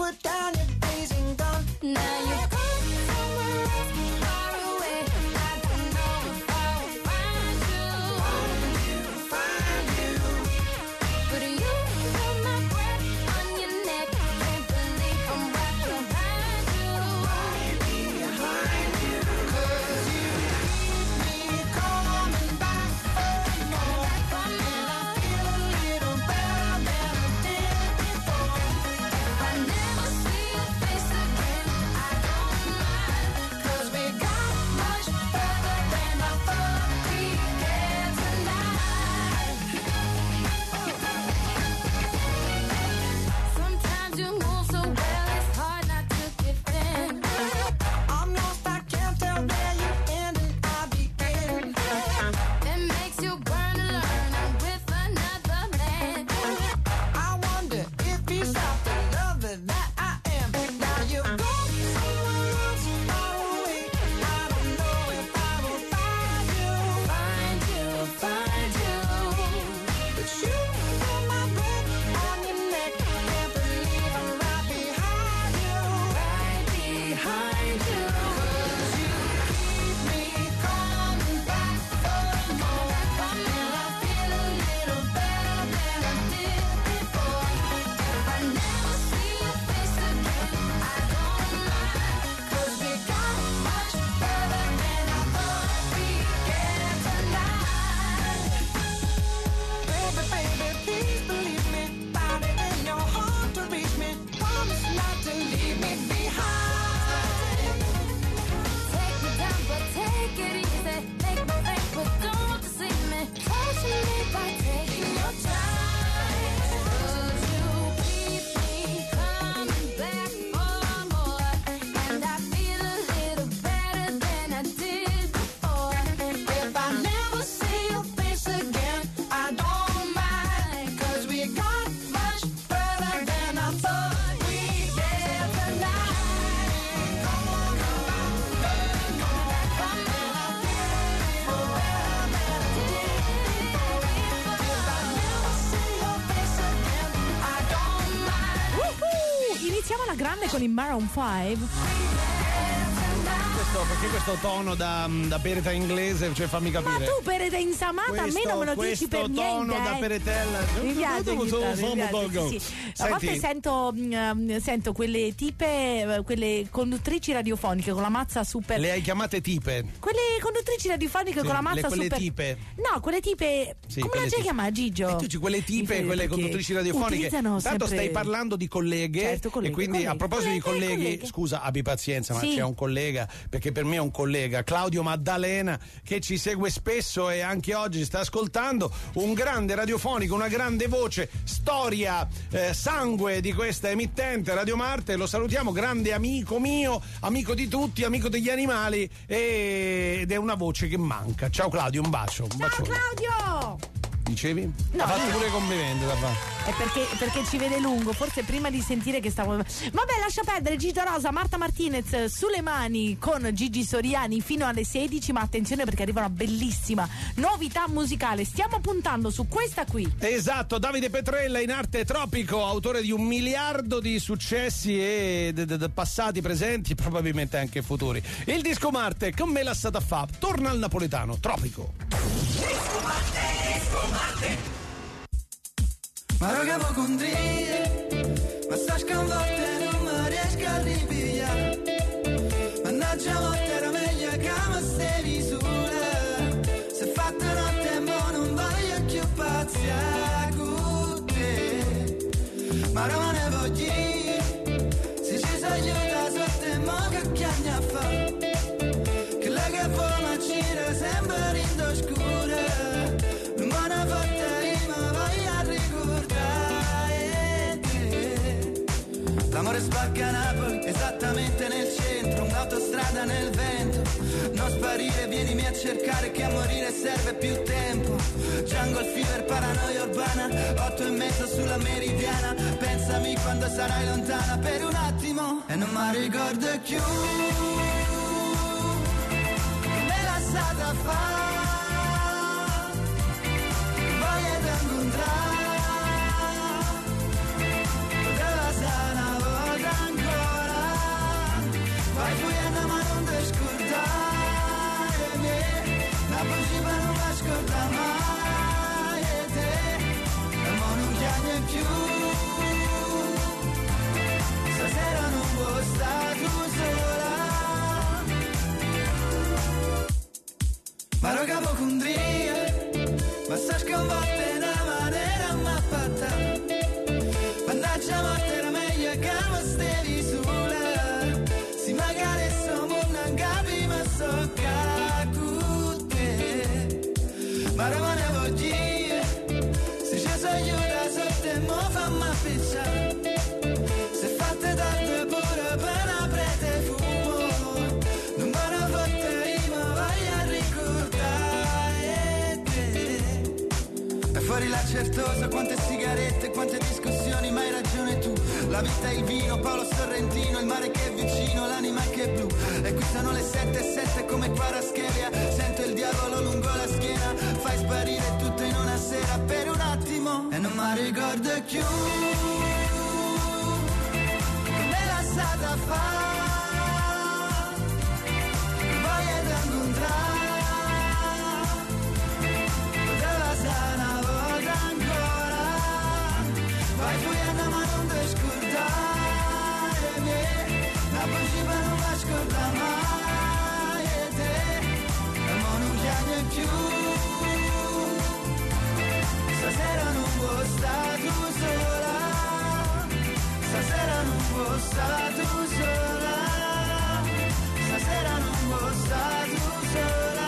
put down your blazing gun. Now you're gone somewhere else, far away. I don't know if I will find you. But you feel my breath on your neck. Can't believe I'm right behind you. Cause you keep me coming back for more. And I feel a little better than I did before. If I never see your face again, I don't mind. 'Cause we got much further than I thought we'd get tonight. Sometimes you move so well, it's hard not to give in. I'm lost, I can't tell where you end and I begin. It makes you burn to learn I'm with another man. I wonder if he's out the lover that I am. Now you've gone somewhere else, far away. I don't know if I will find you. But you feel my breath on your neck. Can't believe I'm right behind you. 'Cause you keep me coming back for more. And I feel a little better than I did before. If I never see your face again, I don't mind. 'Cause we got much further than I thought we'd get tonight. Baby, baby, please believe me. Find it in your heart to reach me. Promise not to leave me behind. Take me down, but take it easy. Make me think, but don't deceive me. Touch me by taking your time. 'Cause you keep me coming back for more. And I feel a little better than I did before. If I never see your face again, I don't mind. 'Cause we got much further than I thought we'd get tonight. Come on, come on, baby, come on. And I feel a little better than I did before. If I never see your face again, I don't mind. Iniziamo alla grande con i Maroon 5. Perché questo tono da pereta inglese, cioè fammi capire. Ma tu pereta insamata, a me non me lo dici per niente. Questo tono da peretella. Mi piace, sì. A volte sento quelle tipe, quelle conduttrici radiofoniche con la mazza super. Le hai chiamate tipe? Quelle conduttrici radiofoniche con la mazza quelle super. tipe? No, quelle tipe. Sì, come la c'è chiamata, Gigio? Tu quelle tipe, quelle conduttrici radiofoniche. Utilizzano Tanto sempre... stai parlando di colleghe. Certo, colleghe, e quindi colleghe, a proposito di colleghe. scusa, abbi pazienza, ma Sì. c'è un collega, perché per me è un collega, Claudio Maddalena, che ci segue spesso e anche oggi ci sta ascoltando, un grande radiofonico, una grande voce, storia, sangue di questa emittente Radio Marte. Lo salutiamo, grande amico mio, amico di tutti, amico degli animali, ed è una voce che manca. Ciao Claudio, un bacio. Un Ciao bacione. Claudio! Dicevi? No, Ha fatto no. pure complimenti da fare. È perché ci vede lungo, forse prima di sentire che stavo. Vabbè, lascia perdere. Gigio Rosa, Marta Martinez sulle mani con Gigi Soriani fino alle 16. Ma attenzione, perché arriva una bellissima novità musicale. Stiamo puntando su questa qui. Esatto, Davide Petrella, in arte tropico, autore di 1 miliardo di successi e passati, presenti e probabilmente anche futuri. Il disco Marte, con me la stata fa, torna al napoletano, tropico. Ma raga può condire, ma sta sconvolta non mi riesco a ripigliare. Mannaggia morte era meglio che mi stavi sola. Se fatta notte e mo non voglio più pazziare con te. Ma non ne voglio dire, se ci si aiuta sotto e mo che chiagna fa. Che lei che vuole ma gira sempre in oscura. Non me ne fatta rima, voglio ricordare te. L'amore spacca a Napoli, esattamente nel centro, un'autostrada nel vento. Non sparire, vienimi a cercare che a morire serve più tempo. Jungle fever, paranoia urbana, 8:30 sulla meridiana. Pensami quando sarai lontana per un attimo e non mi ricordo più che me la stata fa. Voglio incontrare, poteva stare una volta ma sta sconvolta in una maniera mappata. Mannaggia morte, era meglio che mi stevi sola. Si magari siamo non capi, ma so che ma rimane voglio, se ci sono io da sotto e mo fammi appicciare. Se fatte tante pure per una prete fumo, non me ne fotte io, ma voglio ricordare te. E fuori la certosa, quante sigarette, quante discussioni, ma hai ragione tu. La vita è il vino, Paolo Sorrentino, il mare che è vicino, l'anima che è blu. E qui sono le 7:07 come Paraschelia, sento il diavolo lungo la schiena. Fai sparire tutto in una sera per un attimo e non mi ricordo più come la stata fa. Voglio da incontrare, poteva stare una volta ancora. Vai tu e andiamo a non ti scordare me, la principe non va a scordare mai te. E mo non piange più, stasera non può stare tu sola, stasera non può stare tu sola, stasera non può stare tu sola.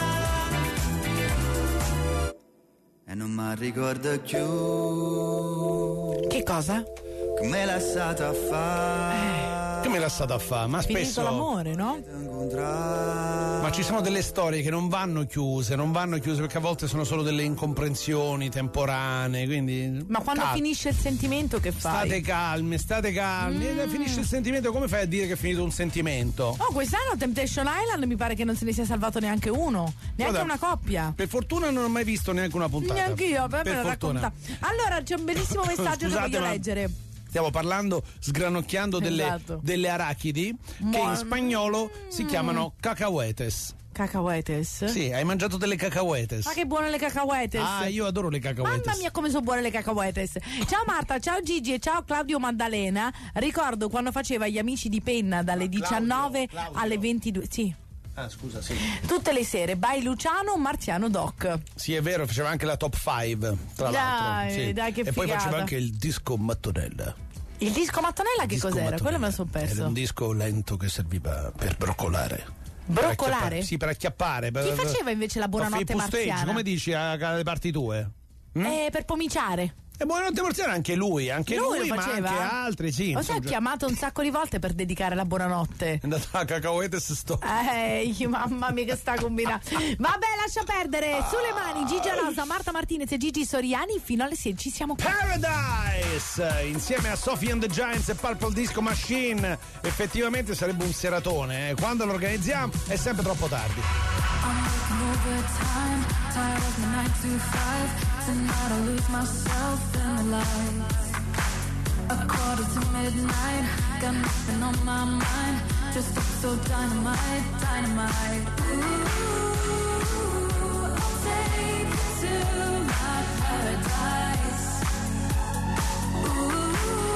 E non mi ricordo più che cosa? come l'ha stata a fare. Come l'ha stata a fare? Ma Finito spesso l'amore, no? ma ci sono delle storie che non vanno chiuse perché a volte sono solo delle incomprensioni temporanee, quindi Ma quando finisce il sentimento che fai? State calmi. Finisce il sentimento, come fai a dire che è finito un sentimento? Oh, quest'anno Temptation Island mi pare che non se ne sia salvato neanche uno, neanche Guarda, una coppia. Per fortuna non ho mai visto neanche una puntata. Neanche io, per me lo fortuna. racconta. Allora c'è un bellissimo messaggio che voglio leggere. Stiamo parlando, sgranocchiando Esatto. delle arachidi che in spagnolo si chiamano cacahuetes. Cacahuetes? Sì, hai mangiato delle cacahuetes. Ma che buone le cacahuetes! Ah, io adoro le cacahuetes. Mamma mia, come sono buone le cacahuetes! Ciao Marta, ciao Gigi e ciao Claudio Maddalena. Ricordo quando faceva Gli Amici di Penna dalle 19 alle 22. Sì. Ah, scusa, sì. Tutte le sere, by Luciano, Marziano Doc. Sì, è vero, faceva anche la top 5, tra l'altro. Sì. Dai, che e poi figata. faceva anche il disco Mattonella. Il disco Mattonella che Disco cos'era? Mattonella. Quello me lo sono perso. Era un disco lento che serviva per broccolare. Broccolare? Sì, per acchiappare. Chi faceva invece la Buonanotte Marziana? Come dici alle parti tue? Per pomiciare. E Buonanotte Marziana anche lui lo ma faceva? anche altri, sì. Lo sai, ho chiamato un sacco di volte per dedicare la buonanotte. È andato a Cacahuetes sto. Mamma mia che sta combinando. Vabbè, lascia perdere. Sulle mani Gigia Rosa, Marta Martinez e Gigi Soriani. Fino alle 16 siamo qua. Paradise insieme a Sophie and the Giants e Purple Disco Machine. Effettivamente sarebbe un seratone. Quando lo organizziamo è sempre troppo tardi. I'm working overtime, tired of the 9 to 5. Tonight I lose myself in the lights. 1:45, got nothing on my mind. Just so dynamite, dynamite. Ooh, I'll take you to my paradise. Ooh,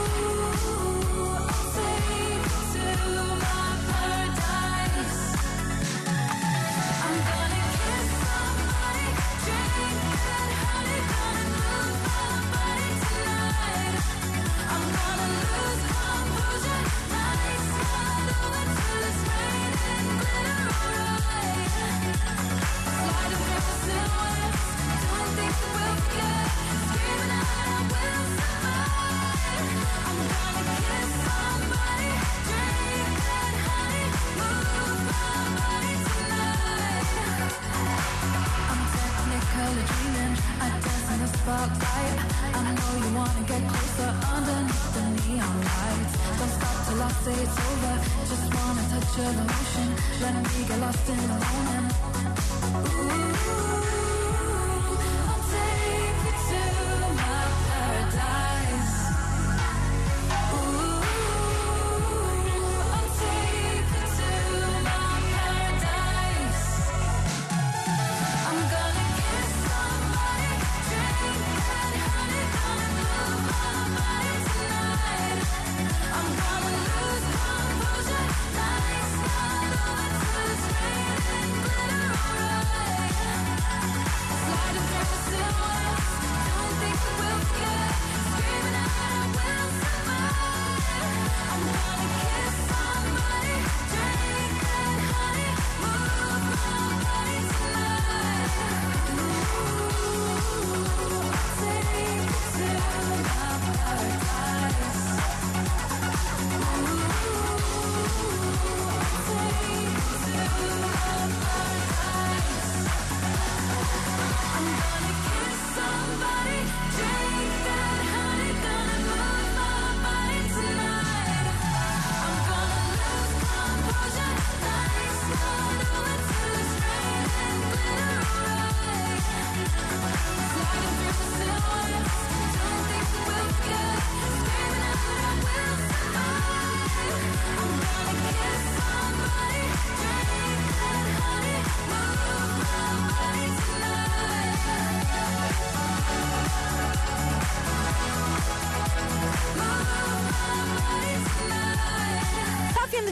I'll take you to my paradise. I'm gonna kiss somebody, drink that honey, gonna move my body tonight. I'm gonna lose composure, nights not over till it's raining glitter, alright. Sliding through the silhouettes, doing things that we'll forget, screaming out I will survive. I'm gonna kiss somebody, drink that honey, move my body tonight. I'm technically dreaming, I dance in the spotlight. I know you wanna get closer underneath the neon lights. Don't stop till I say it's over, just wanna touch your emotion. Let me get lost in the moment. Ooh, I'll take you to my paradise. Ooh, I'll take you to my paradise. I'm gonna kiss somebody, drink that honey, gonna move my body tonight. I'm gonna lose composure, nights not over till it's raining glitter, alright.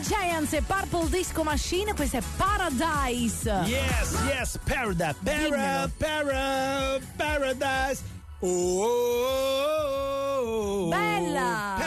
Giants e Purple Disco Machine, questa è Paradise. Yes, Paradise. Paradise. Oh, bella.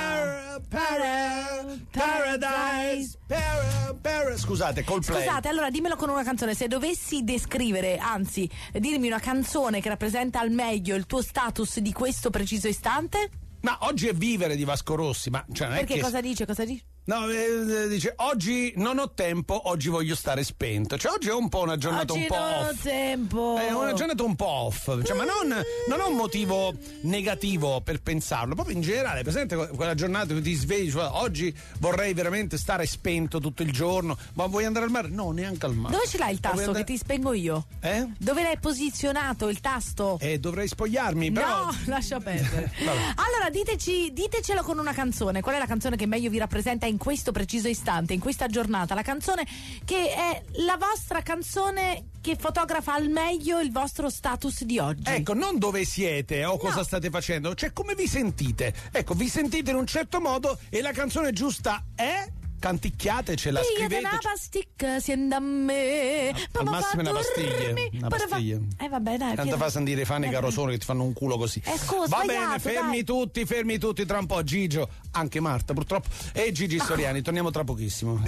Paradise. Scusate, Coldplay. Scusate, allora dimmelo con una canzone. Se dovessi descrivere, anzi, dirmi una canzone che rappresenta al meglio il tuo status di questo preciso istante? Ma oggi è Vivere di Vasco Rossi, ma cioè, non è perché che... cosa dice? No, dice oggi non ho tempo, oggi voglio stare spento. Cioè oggi è un po' una giornata oggi un po' non off. ho tempo. È una giornata un po' off, cioè, ma non ho un motivo negativo per pensarlo, proprio in generale. Presente quella giornata che ti svegli, cioè, oggi vorrei veramente stare spento tutto il giorno, ma vuoi andare al mare? No, neanche al mare. Dove ce l'hai il tasto che ti spengo io? Dove l'hai posizionato il tasto? Dovrei spogliarmi, però. No, lascia perdere. Allora ditecelo con una canzone. Qual è la canzone che meglio vi rappresenta in questo preciso istante, in questa giornata? La canzone che è la vostra canzone che fotografa al meglio il vostro status di oggi. Ecco, non dove siete o cosa state facendo, cioè come vi sentite. Ecco, vi sentite in un certo modo e la canzone giusta è... Canticchiatecela, scriveteci. Una pasticca siendo a me. Al massimo una pastiglia. Vabbè, dai. Tanto fa sentire i fani carosone che ti fanno un culo così. Scusa, va bene, fermi tutti tra un po'. Gigio, anche Marta purtroppo, e Gigi Soriani, torniamo tra pochissimo.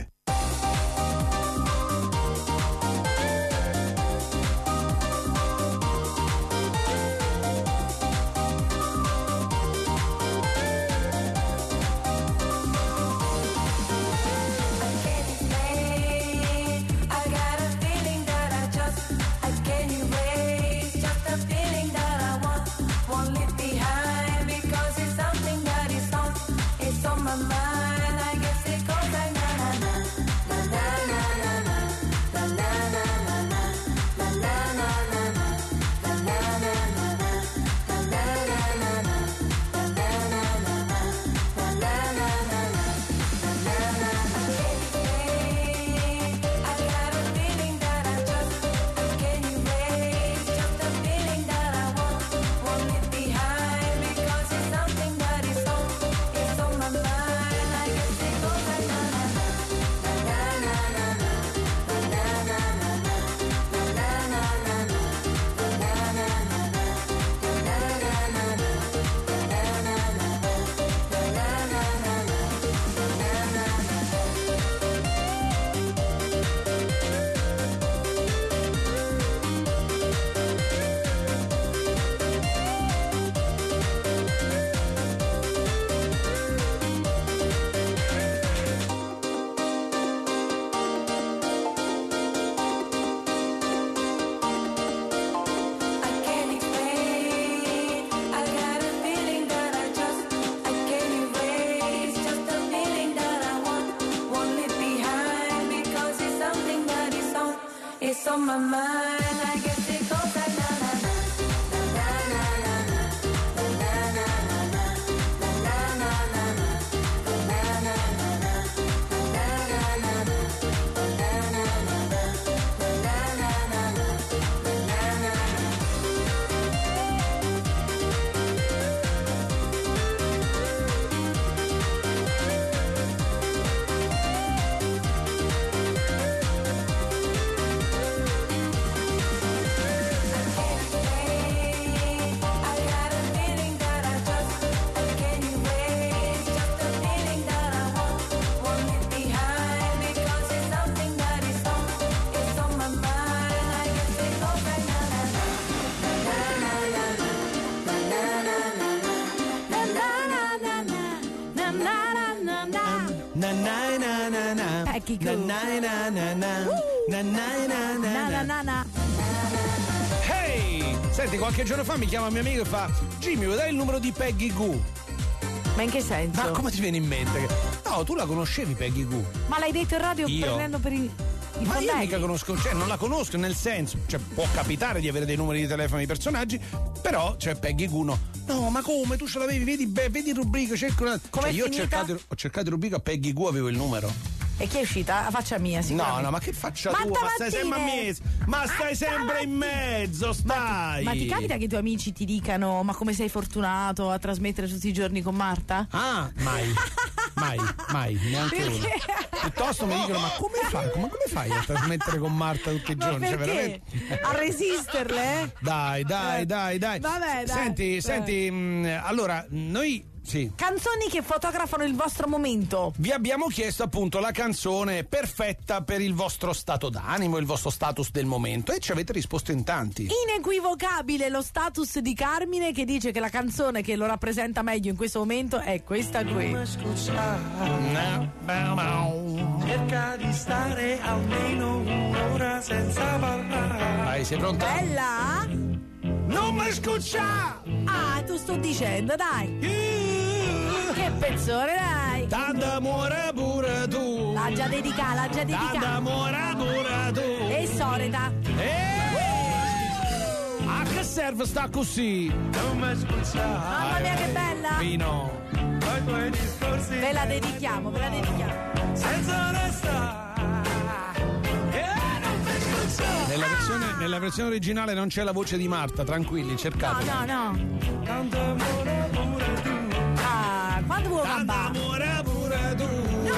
On my mind, I guess it goes like na na na na na na na na Peggy Goo. Hey! Senti, qualche giorno fa mi chiama un mio amico e fa: Jimmy, vuoi dare il numero di Peggy Goo? Ma in che senso? Ma come ti viene in mente? No, tu la conoscevi Peggy Goo? Ma l'hai detto in radio prendendo per i ma colleghi? io mica conosco, cioè non la conosco, nel senso, cioè può capitare di avere dei numeri di telefono di personaggi, però c'è Peggy Goo no. No, ma come? Tu ce l'avevi? Vedi il rubrico, cerca una. Come io ho cercato il rubrico a Peggy Goo, avevo il numero. E chi è uscita? A faccia mia, sicuramente. No, ma che faccia tua? Ma stai sempre a mezzo. Ma stai sempre in mezzo, stai. Ma ti capita che i tuoi amici ti dicano: ma come sei fortunato a trasmettere tutti i giorni con Marta? Ah, mai, neanche uno. Piuttosto mi dicono: ma come fai a trasmettere con Marta tutti i giorni? Ma perché? A resisterle? Dai. Vabbè, dai. Senti, allora, noi. Sì. Canzoni che fotografano il vostro momento. Vi abbiamo chiesto appunto la canzone perfetta per il vostro stato d'animo, il vostro status del momento, e ci avete risposto in tanti. Inequivocabile lo status di Carmine, che dice che la canzone che lo rappresenta meglio in questo momento è questa qui. Cerca di stare almeno un'ora senza parlare. Vai, sei pronta? Bella? Non mi scuccia! Ah, tu sto dicendo, dai! Che pezzone, dai! Tanto amore pure tu! L'ha già dedicata, Tanto amore pure tu! E solita! A che serve sta così? Non mi scuccia. Mamma mia, che bella! Pino! I tuoi discorsi. Ve la dedichiamo. Senza onestà. Nella versione originale non c'è la voce di Marta, tranquilli, cercate. No. Tanto amore pure tu. Ah, quando vuoi cantare? Amore pure tu.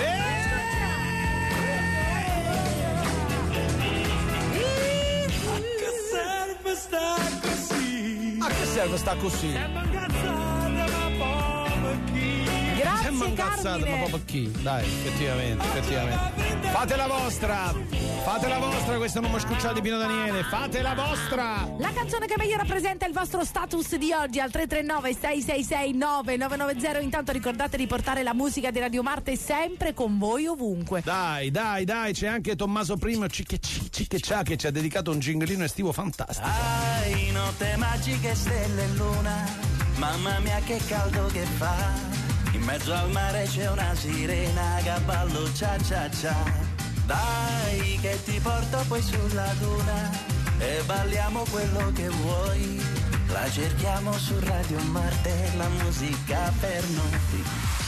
Che serve star così? A che serve sta così? Sembra incazzata ma poi chi? Grazie, Carmine. Ma proprio chi? Dai, effettivamente. Fate la vostra, questa non mi scucciate Pino Daniele, fate la vostra. La canzone che meglio rappresenta il vostro status di oggi al 339-666-9990. Intanto ricordate di portare la musica di Radio Marte sempre con voi ovunque. Dai, c'è anche Tommaso Primo Cicche Cia che ci ha dedicato un jinglino estivo fantastico. Ai, notte magiche, stelle e luna, mamma mia che caldo che fa. In mezzo al mare c'è una sirena che ballo cia cia cia. Dai che ti porto poi sulla duna e balliamo quello che vuoi. La cerchiamo su Radio Marte, la musica per noi.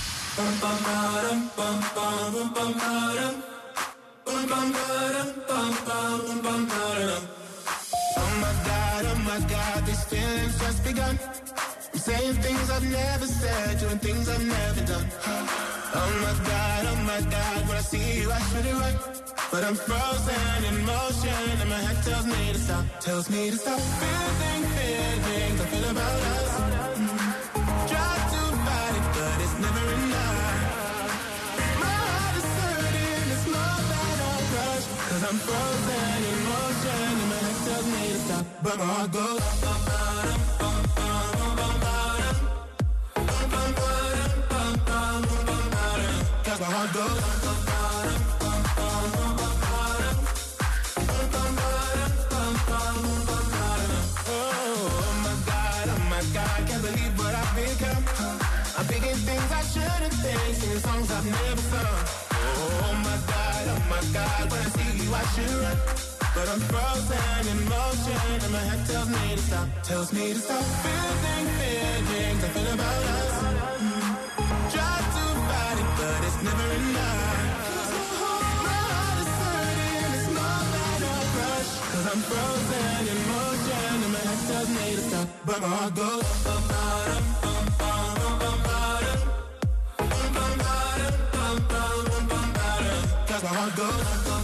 Oh my God, these feelings just begun. I'm saying things I've never said, doing things I've never done. Oh my God, when I see you I should it right. But I'm frozen in motion and my head tells me to stop. Feeling things I feel about us. Try to fight it, but it's never enough. My heart is hurting, it's more than a rush. Cause I'm frozen in motion and my head tells me to stop. But my heart goes cause my heart goes. Oh my God, can't believe what I've become. I'm thinking things I shouldn't think, singing songs I've never sung. Oh my God, when I see you I should run. But I'm frozen in motion and my head tells me to stop. Feeling things I feel about us. Try to fight it, but it's never enough. My heart is hurting, it's more than a rush. Cause I'm frozen in motion and my head tells me to stop. But my heart goes cause my heart goes.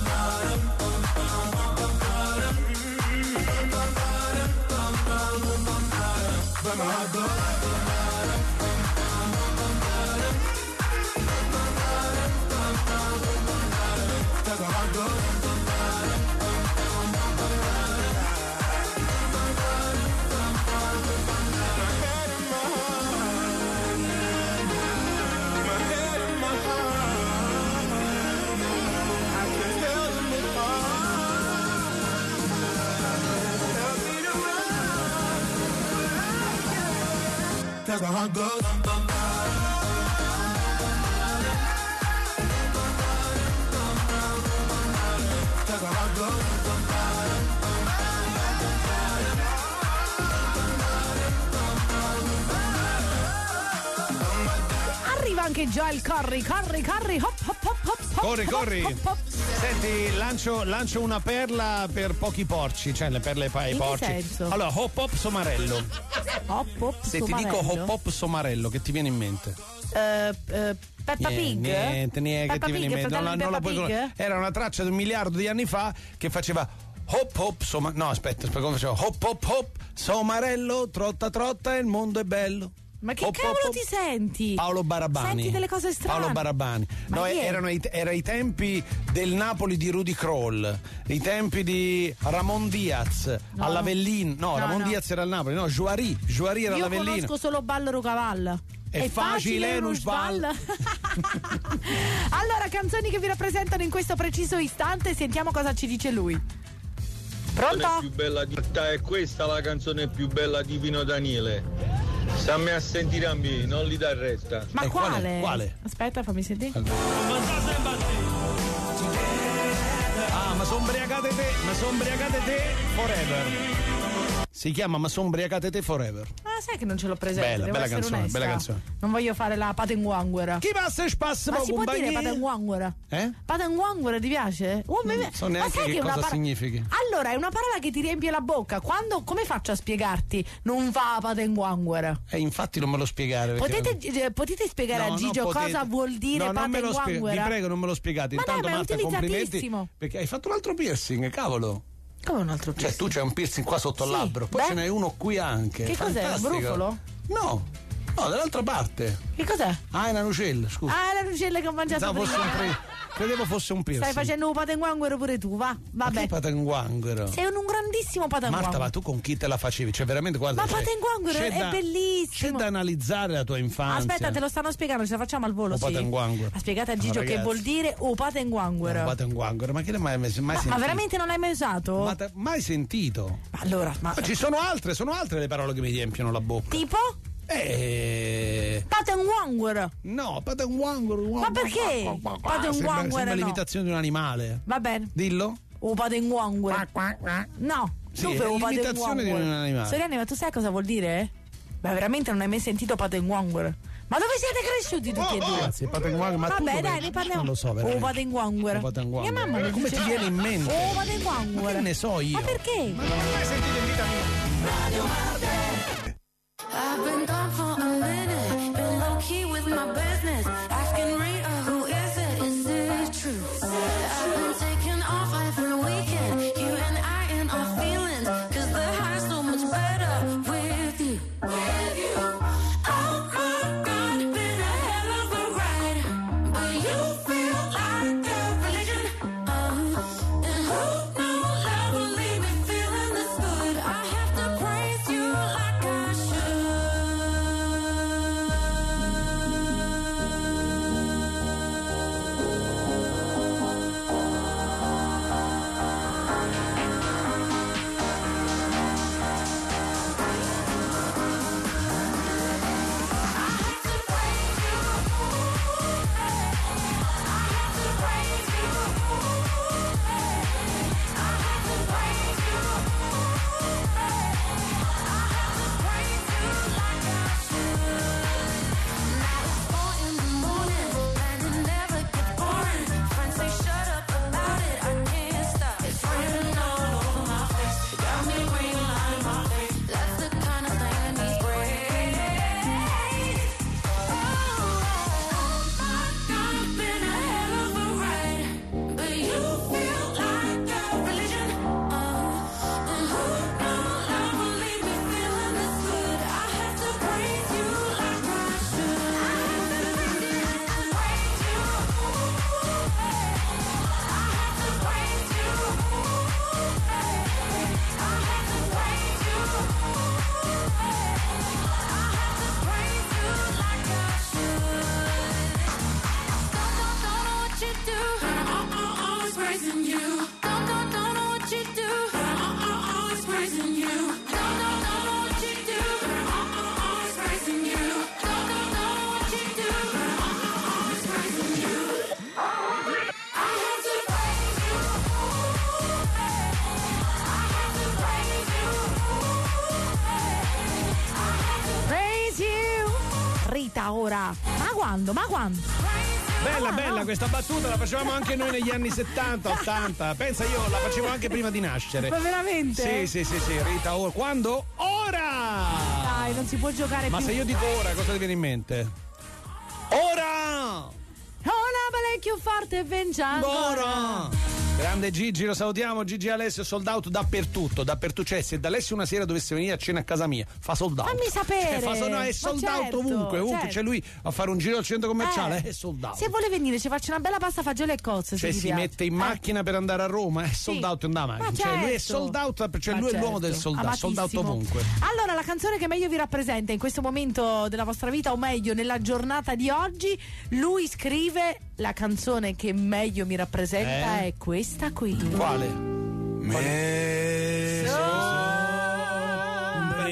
But my heart goes. Cause my heart goes. My head and my heart. I can tell them it all. Tell me to run. Cause my heart goes. Cause my heart goes. Arriva anche Joel Corri, hop hop hop hop. Corri. Hop, hop. Senti, lancio una perla per pochi porci, cioè le perle ai In che porci. senso? Allora, hop hop somarello. Hop hop Se ti dico hop hop somarello, che ti viene in mente? Peppa Pig? Niente, Peppa che ti viene in Pig, mente? fratello di Peppa puoi Pig? conoscere. Era una traccia di 1 miliardo di anni fa che faceva hop hop, no aspetta, come faceva? Hop hop hop, somarello, trotta trotta e il mondo è bello. Ma che cavolo ti senti? Paolo Barabani. Senti delle cose strane. Paolo Barabani. No, era i tempi del Napoli di Rudy Kroll, i tempi di Ramon Diaz all'Avellino. No, Ramon Diaz era al Napoli, no, Juari era all'Avellino. Io conosco solo Ballero Cavallo. È facile non sballa. Allora, canzoni che vi rappresentano in questo preciso istante, sentiamo cosa ci dice lui. Pronto? La più bella di è questa la canzone più bella di Pino Daniele. Stammi a sentire a me, non li dà retta. Ma quale? Quale? Aspetta, fammi sentire. Ma son briagate te forever. Si chiama Ma son briagate te forever. Ah, sai che non ce l'ho presente. Bella canzone. Non voglio fare la patenguanguera. Chi passa e spassa? Ma si può dire patenguanguera? Patenguanguera ti piace? Non so neanche che cosa significhi. Allora, è una parola che ti riempie la bocca. Come faccio a spiegarti? Non fa patenguanguera. Infatti non me lo spiegare. Potete spiegare a Gigio cosa vuol dire patenguanguera? Vi prego, non me lo spiegate. Ma intanto dai, ma è Marta, complimenti. Perché hai fatto un altro piercing, cavolo. Come un altro piercing? Cioè, tu c'hai un piercing qua sotto il labbro, poi ce n'hai uno qui anche. Che cos'è? Un brufolo? No, dall'altra parte. Che cos'è? È una nucella, scusa. È la nucella che ho mangiato prima. Credevo fosse un piercing. Stai facendo un patenguanguero pure tu, va? Vabbè. Ma che patenguanguero? Sei un grandissimo patenguanguero. Marta, ma tu con chi te la facevi? Cioè, veramente, guarda. Ma patenguanguero è bellissimo. C'è da analizzare la tua infanzia. Aspetta, te lo stanno spiegando, ce la facciamo al volo, patenguanguero. Spiegate a Gigio che vuol dire patenguanguero. Patenguanguero, ma che l'hai mai sentito? Ma veramente non l'hai mai usato? Mai sentito. Allora, ci sono altre le parole che mi riempiono la bocca. Tipo? Patenguanguero. No, patenguanguero. Ma perché? Patenguanguero sembra l'imitazione di un animale. Va bene. Dillo. Patenguanguero. No. Sì, è l'imitazione di un animale. Soriani, ma tu sai cosa vuol dire? Ma veramente non hai mai sentito patenguanguero? Ma dove siete cresciuti tutti e due? Grazie, patenguanguero. Ma vabbè, dai, ne parliamo. Non lo so, veramente. Patenguanguero. Mia mamma come ti viene in mente? Patenguanguero. Ma che ne so io? Ma perché? Ma non l'hai mai sentito in vita mia? Radio Marche. I've been gone for a minute, been low key with my business. Asking Rita, who is it? Is it true? I've been taking off every weekend, you and I in our feelings, 'cause the high's so much better with you. With you. Oh my God, been a hell of a ride, but you feel like a religion. And who knew love would leave me feeling this good? I have to praise you like I should. Ora, ma quando? Bella questa battuta, la facevamo anche noi negli anni 70, 80. Pensa, io la facevo anche prima di nascere. Ma veramente? Sì, Rita, ora. Quando? Ora! Dai, non si può giocare più. Ma se io dico ora, cosa ti viene in mente? Ora! più forte e vince ancora. Buono! Grande Gigi, lo salutiamo. Gigi Alessio, sold out dappertutto. Cioè, se da Alessio una sera dovesse venire a cena a casa mia, fa sold out. Fammi sapere. È sold out ovunque. Certo. C'è lui a fare un giro al centro commerciale, è sold out. Se vuole venire, ci faccio una bella pasta, fagioli e cozze. Cioè, si mette in macchina per andare a Roma, è sold out in macchina. Ma Cioè, lui è certo. sold out, cioè lui è l'uomo del sold out. Sold out ovunque. Allora, la canzone che meglio vi rappresenta in questo momento della vostra vita, o meglio, nella giornata di oggi, lui scrive: la canzone che meglio mi rappresenta è questa qui. Quale? Me sono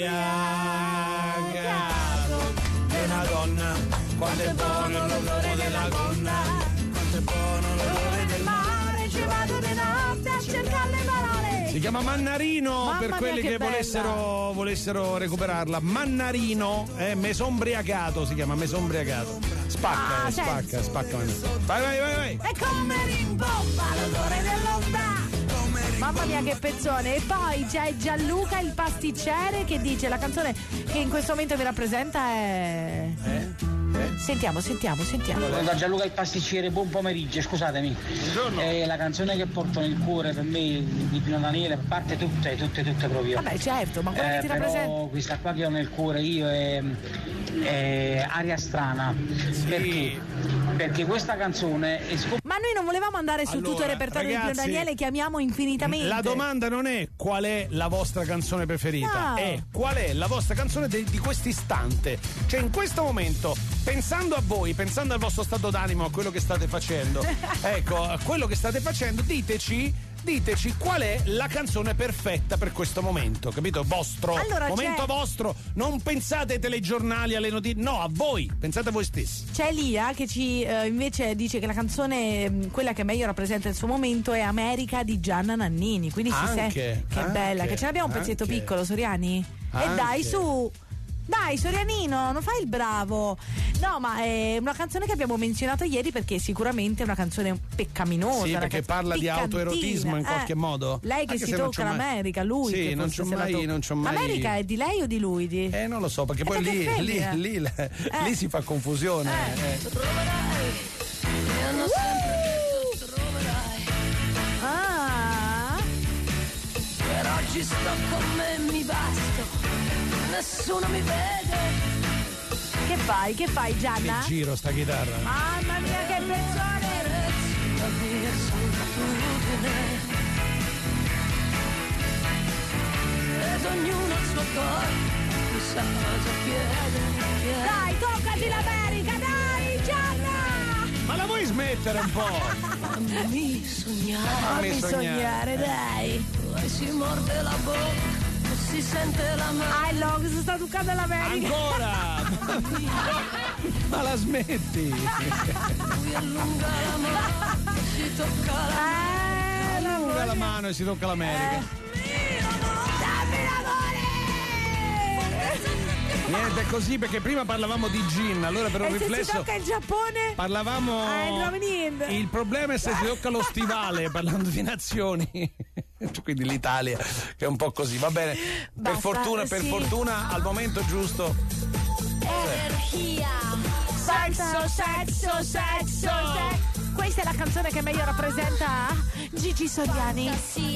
ubriacato di una donna, quanto è buono l'odore della gonna, quanto è buono l'odore del mare, ci vado di notte a cercare le parole. Si chiama Mannarino. Mamma per quelli mia, che volessero recuperarla. Mannarino, me son ubriacato, si chiama Me son ubriacato. Spacca. Vai. E come rimbomba l'odore dell'onda. Mamma mia che pezzone. E poi c'è Gianluca il pasticcere che dice: la canzone che in questo momento mi rappresenta è... Sentiamo. Da Gianluca il pasticcere, buon pomeriggio, scusatemi. Buongiorno. La canzone che porto nel cuore per me di Pino Daniele, a parte tutte proprio. Vabbè, certo, ma quella che ti rappresenta? Però questa qua che ho nel cuore io è Aria Strana. Sì. Perché questa canzone è Ma noi non volevamo andare su tutto il repertorio di Pino Daniele, che amiamo infinitamente. La domanda non è qual è la vostra canzone preferita, è qual è la vostra canzone di quest'istante. Cioè, in questo momento, pensando a voi, pensando al vostro stato d'animo, a quello che state facendo, ecco, a quello che state facendo, diteci qual è la canzone perfetta per questo momento, capito? Vostro, allora, momento vostro. Non pensate ai telegiornali, alle notizie, no, a voi, pensate a voi stessi. C'è Lia che ci invece dice che la canzone, quella che meglio rappresenta il suo momento, è America di Gianna Nannini, quindi che bella, che ce l'abbiamo un pezzetto piccolo, Soriani? E dai, su! Dai, Sorianino, non fai il bravo. No, ma è una canzone che abbiamo menzionato ieri perché sicuramente è una canzone peccaminosa. Sì, perché parla di autoerotismo in qualche modo. Lei che si tocca l'America, lui sì, che non c'ho mai. L'America è di lei o di lui? Non lo so, perché poi lì si fa confusione. Per oggi sto con me, mi basto. Nessuno mi vede. Che fai Gianna? Che giro sta chitarra. Mamma mia che pezzone. La mia solitudine. Ed ognuno il suo corpo chissà cosa chiede. Dai, toccati l'America, dai Gianna. Ma la vuoi smettere un po'? Fammi sognare, dai. Poi si morde la bocca, si sente la mano. Si sta toccando l'America. Ancora? Ma la smetti? Lui allunga la mano, si tocca la mano e si tocca l'America. Dammi l'amore! Niente, è così, perché prima parlavamo di gin, allora per un riflesso. Se si tocca il Giappone? Parlavamo. Il problema è se si tocca lo stivale, parlando di nazioni. Quindi l'Italia, che è un po' così, va bene. Basta, per fortuna al momento giusto. Energia. Sesso. Questa è la canzone che meglio rappresenta Gigi Soriani.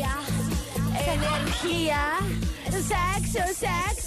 Energia. Sesso.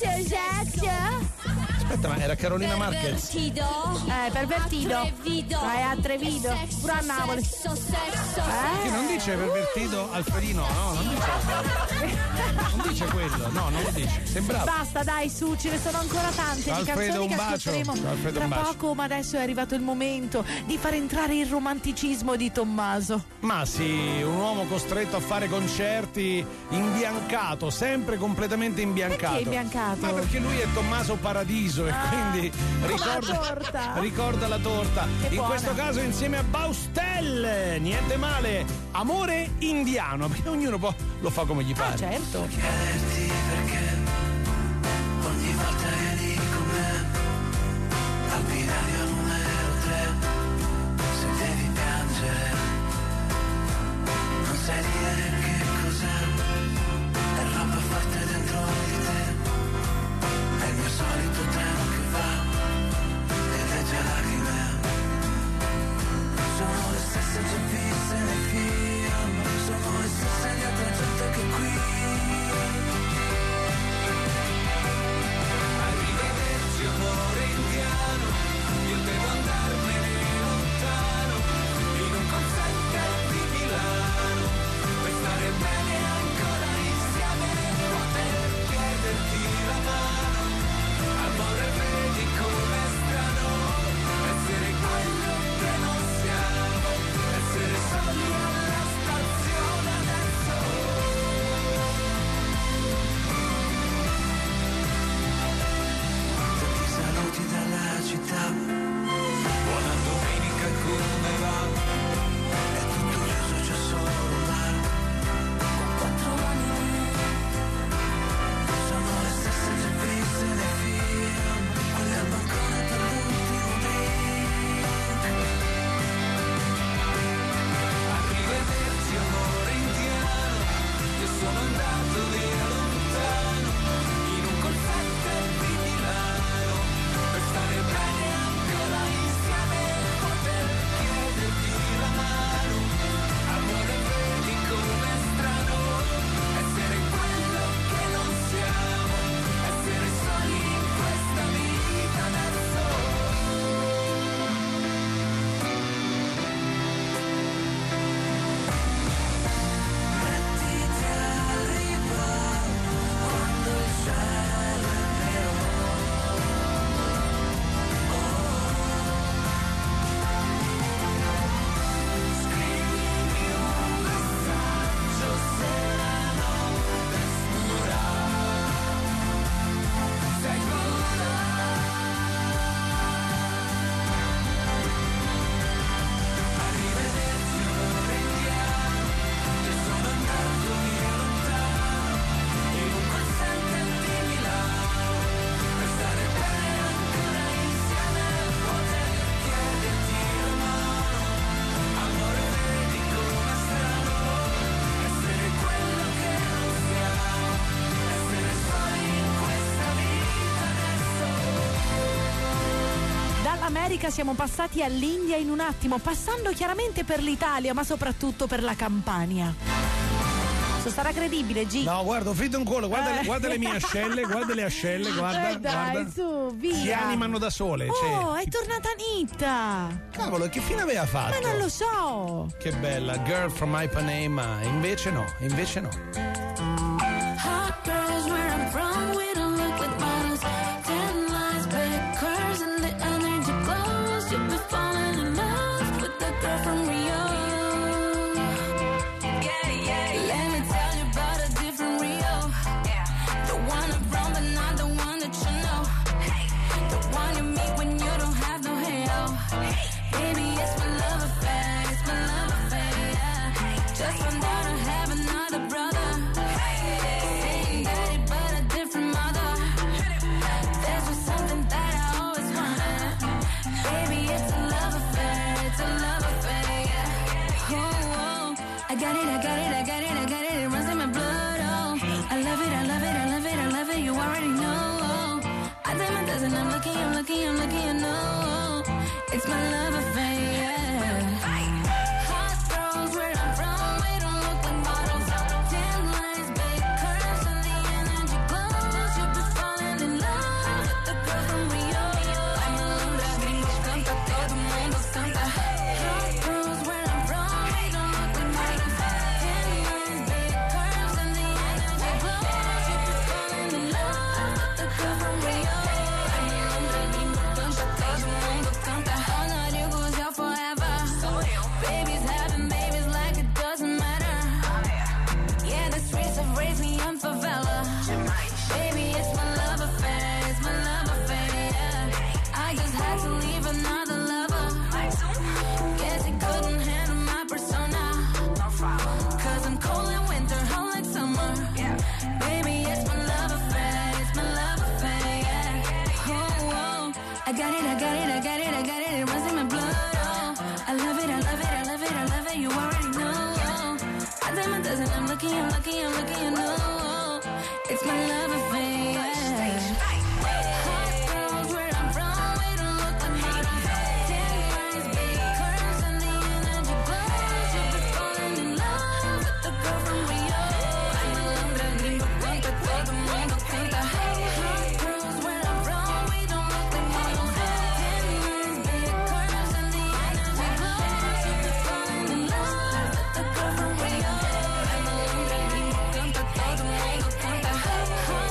Aspetta, ma era Carolina Marquez? Pervertido. È atrevido. Pure a Napoli. Che non dice pervertido Alfredino, no? Non dice quello, no, non lo dice. Sembrava. Basta, dai, su, ce ne sono ancora tante Alfredo, di canzoni che ascolteremo tra poco, ma adesso è arrivato il momento di far entrare il romanticismo di Tommaso. Ma sì, un uomo costretto a fare concerti imbiancato, sempre completamente imbiancato. Perché imbiancato? Ma perché lui è Tommaso Paradiso e quindi ricorda la torta. In questo caso insieme a Baustelle, niente male, Amore indiano, perché ognuno lo fa come gli pare. Certo. Chiederti perché ogni volta vieni con me al binario numero 3, se devi piangere non sai dire che cos'è, è roba forte dentro di te, è il mio solito treno che va e legge lacrime, sono le stesse America siamo passati all'India in un attimo, passando chiaramente per l'Italia, ma soprattutto per la Campania. Sarà credibile, G? No, guarda, ho fritto un culo, guarda le mie ascelle, guarda le ascelle, guarda. Dai, guarda. su, via. Si animano da sole. Oh, è tornata Anita. Cavolo, che fine aveva fatto? Ma non lo so. Che bella, Girl from Ipanema. Invece no. Hot girls where I'm from, we don't look like models. 10 lines, big curves, and the energy glows. You'll be falling in love with the girl from Rio. Let me tell you about a different Rio. The one I'm from, but not the one that you know. The one you meet when you don't have no halo. Baby, it's my love affair, yeah. Just found out I have another brother. Same daddy, but a different mother. There's just something that I always wanted. Baby, it's a love affair, yeah. Oh, I got it. It runs in my blood, oh. I love it, you already know. I did my dozen, I'm lucky, you know. It's my love affair, yeah. Hot girls where I'm from, we don't look like models. 10 lines, big curves, and the energy glows. You'll be falling in love with the girl from Rio. I'm a Londra, gringo, canta, todo mundo canta. Hot girls where I'm from, we don't look like models. 10 lines, big curves, and the energy glows. You'll be falling in love with the girl from Rio. I'm a Londra, gringo, canta, todo mundo canta. All night you goes out forever. Babies having babies like it doesn't matter. Yeah, the streets have raised me on favela. Baby, it's my love affair, yeah. I just had to leave another lover. Guess he couldn't handle my persona. Cause I'm cold in winter, hot like summer. Baby, it's my love affair, yeah. Oh, I got it. It runs in my blood, oh. I love it, you already know. I did my dozen, I'm lucky, you know. It's my love affair, yeah. Hot girls where I'm from, we don't look like models. 10 lines, big curves, and the energy glows. You'll be falling in love with the girl from Rio. I'm a Londra, gringo, canta, todo mundo canta. Hot girls where I'm from, we don't look like models. 10 lines, big curves, and the energy glows. You'll be falling in love with the girl from Rio. I'm a Londra, gringo, canta, todo mundo canta.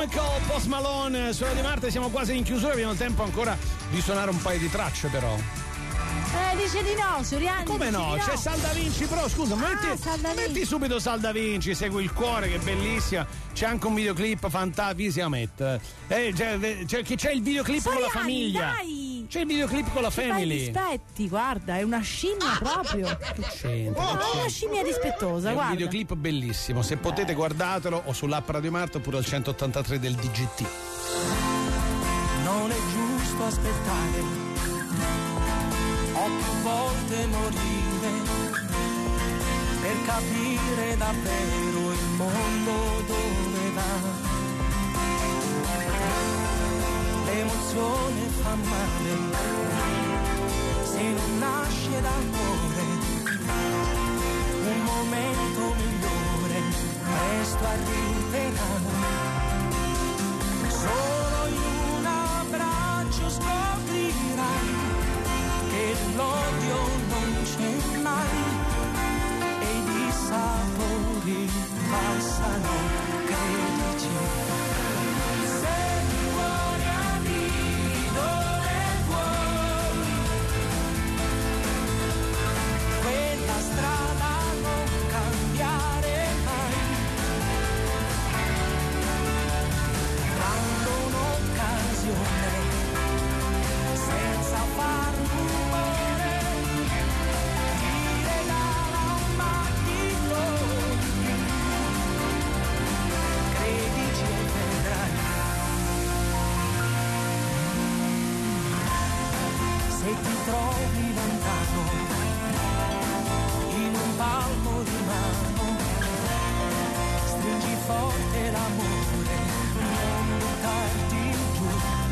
Chemical, Post Malone, sulla di Marte. Siamo quasi in chiusura, abbiamo tempo ancora di suonare un paio di tracce però. Dice di no, Suriani. Come no? C'è Sal Da Vinci, però scusa, metti subito Sal Da Vinci, Segui il cuore, che è bellissima. C'è anche un videoclip fantasticamente. C'è il videoclip Suriani, con la famiglia. Dai. C'è il videoclip con la family. Aspetti, guarda, è una scimmia proprio. Che c'entra? No, è una scimmia rispettosa, È guarda. un videoclip bellissimo. Se potete guardatelo o sull'app Radio Marte oppure al 183 del DGT. Non è giusto aspettare o più volte morire per capire davvero il mondo dove va. L'emozione fa male se non nasce dal cuore. Un momento migliore presto arriverà. Solo in un abbraccio scoprirai che l'odio non c'è mai e i sapori passano, credici. Se ti vuoi arrivi dove vuoi, quella strada non cambiare mai. Dando un'occasione senza far rumore, ti regala un mattino di più. Credici e vedrai. Se ti trovi lontano in un palmo di mano, stringi forte l'amore, non buttarti giù.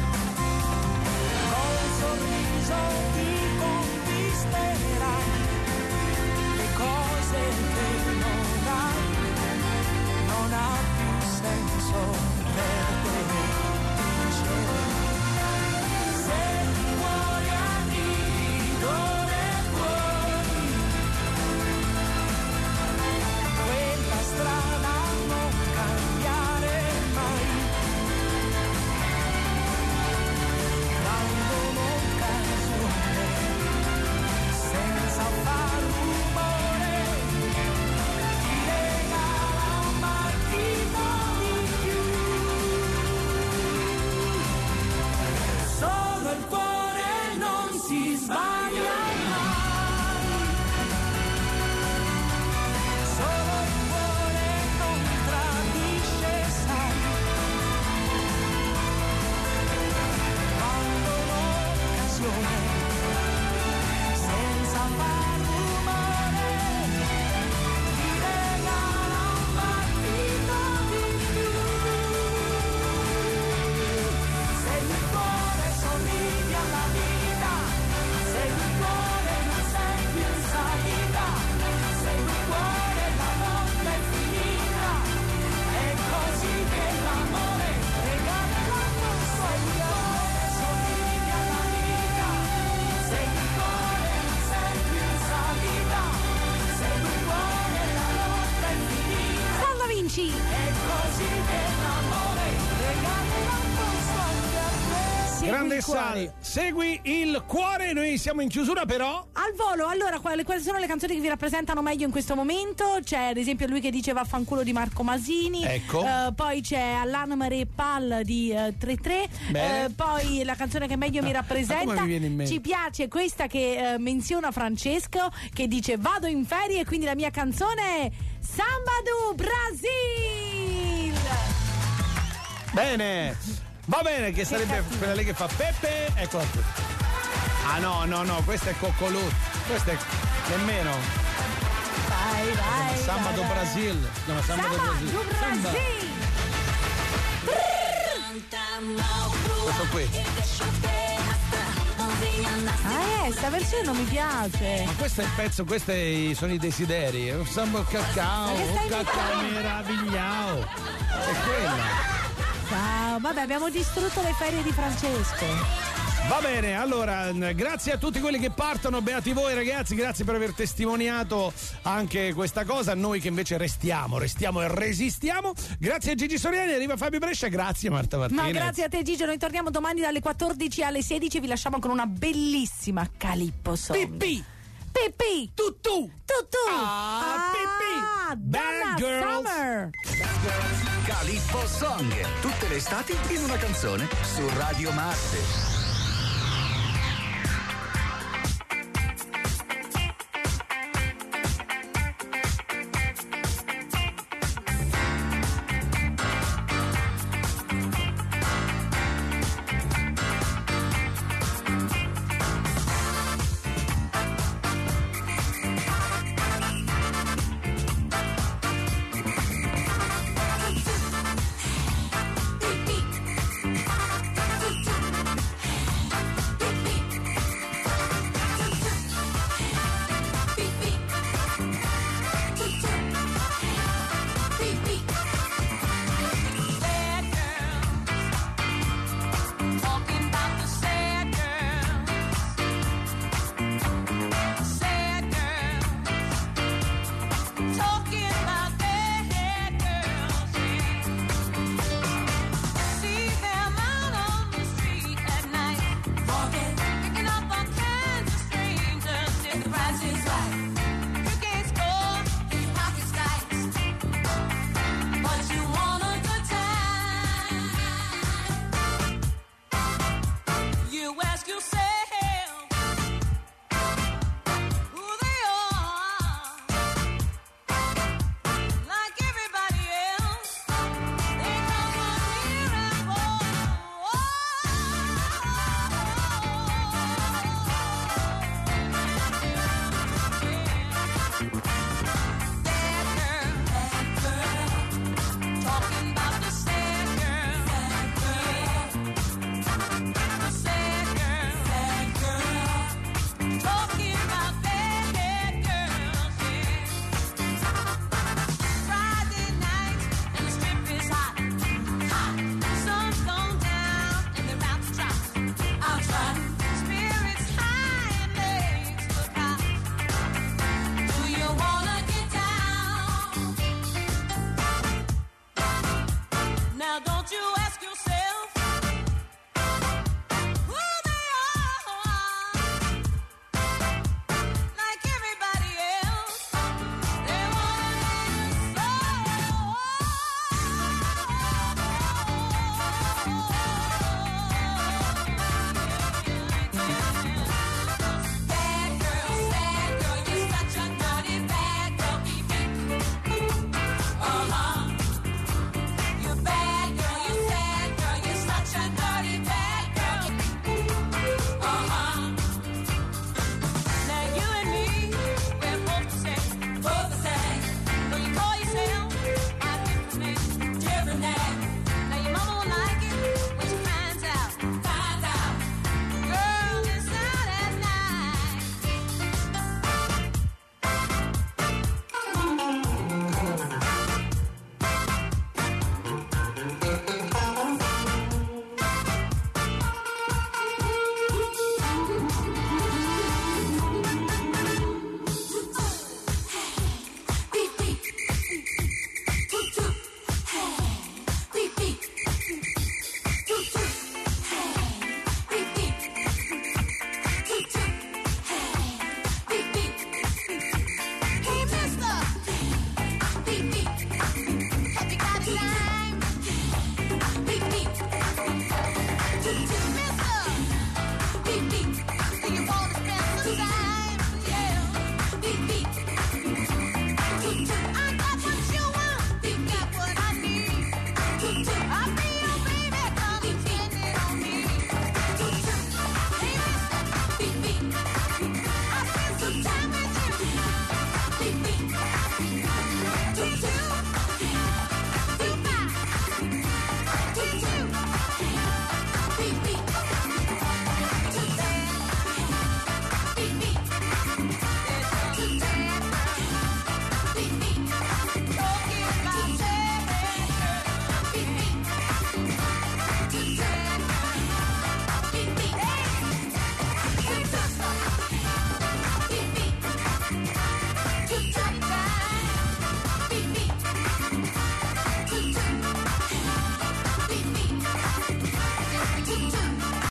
Col sorriso ti conquisterai le cose che non hai, non ha più senso perdere, vincere. Se ti vuoi arrivi dove vuoi, quella strada non cambiare mai. Dando un'occasione senza far rumore, ti regala un mattino di più. Solo il cuore non si sbaglia mai. Solo il cuore non tradisce, sai. Quando un'occasione senza far rumore ti regala un mattino di più. Se il cuore sorridi alla vita, se il cuore non sei più in salita, se il cuore la notte è finita, è così che l'amore regala la nostra vita. Sorridi alla vita, se il cuore non sei più in salita, se il cuore la notte è finita, Sal Da Vinci. è così che l'amore regala la nostra vita. Segui Grande il cuore. Sal, segui il cuore. Noi siamo in chiusura però. Al volo, allora, quali sono le canzoni che vi rappresentano meglio in questo momento? C'è ad esempio lui che dice Vaffanculo di Marco Masini. Ecco. Poi c'è Allan Marie Pal di 3-3. Bene. Poi la canzone che meglio mi rappresenta. come mi viene in mente? Ci piace questa che menziona Francesco, che dice vado in ferie e quindi la mia canzone è Samba do Brasil. Bene, va bene, che sarebbe quella lì che fa Peppe, eccola qui. Ah no, questa è Coccolù, questa è nemmeno. Vai. Samba do Brasil, si chiama Samba do Brasil. do Samba. Brasil. Questo qui. Sta versione non mi piace. Ma questo è il pezzo, sono i desideri. Samba cacao, Ma che stai cacao imitando? meravigliao. È quella. Ciao, vabbè, abbiamo distrutto le ferie di Francesco. Va bene, allora, grazie a tutti quelli che partono, beati voi ragazzi, grazie per aver testimoniato anche questa cosa, noi che invece restiamo e resistiamo. Grazie a Gigi Soriani, arriva Fabio Brescia, grazie Marta Martinez. Ma grazie a te Gigi, noi torniamo domani dalle 14 alle 16, vi lasciamo con una bellissima Calippo Song. Pipì! Pipì! Tutù! Pipì! Bad Girls! Summer! Calippo Song. Tutte le estati in una canzone su Radio Marte.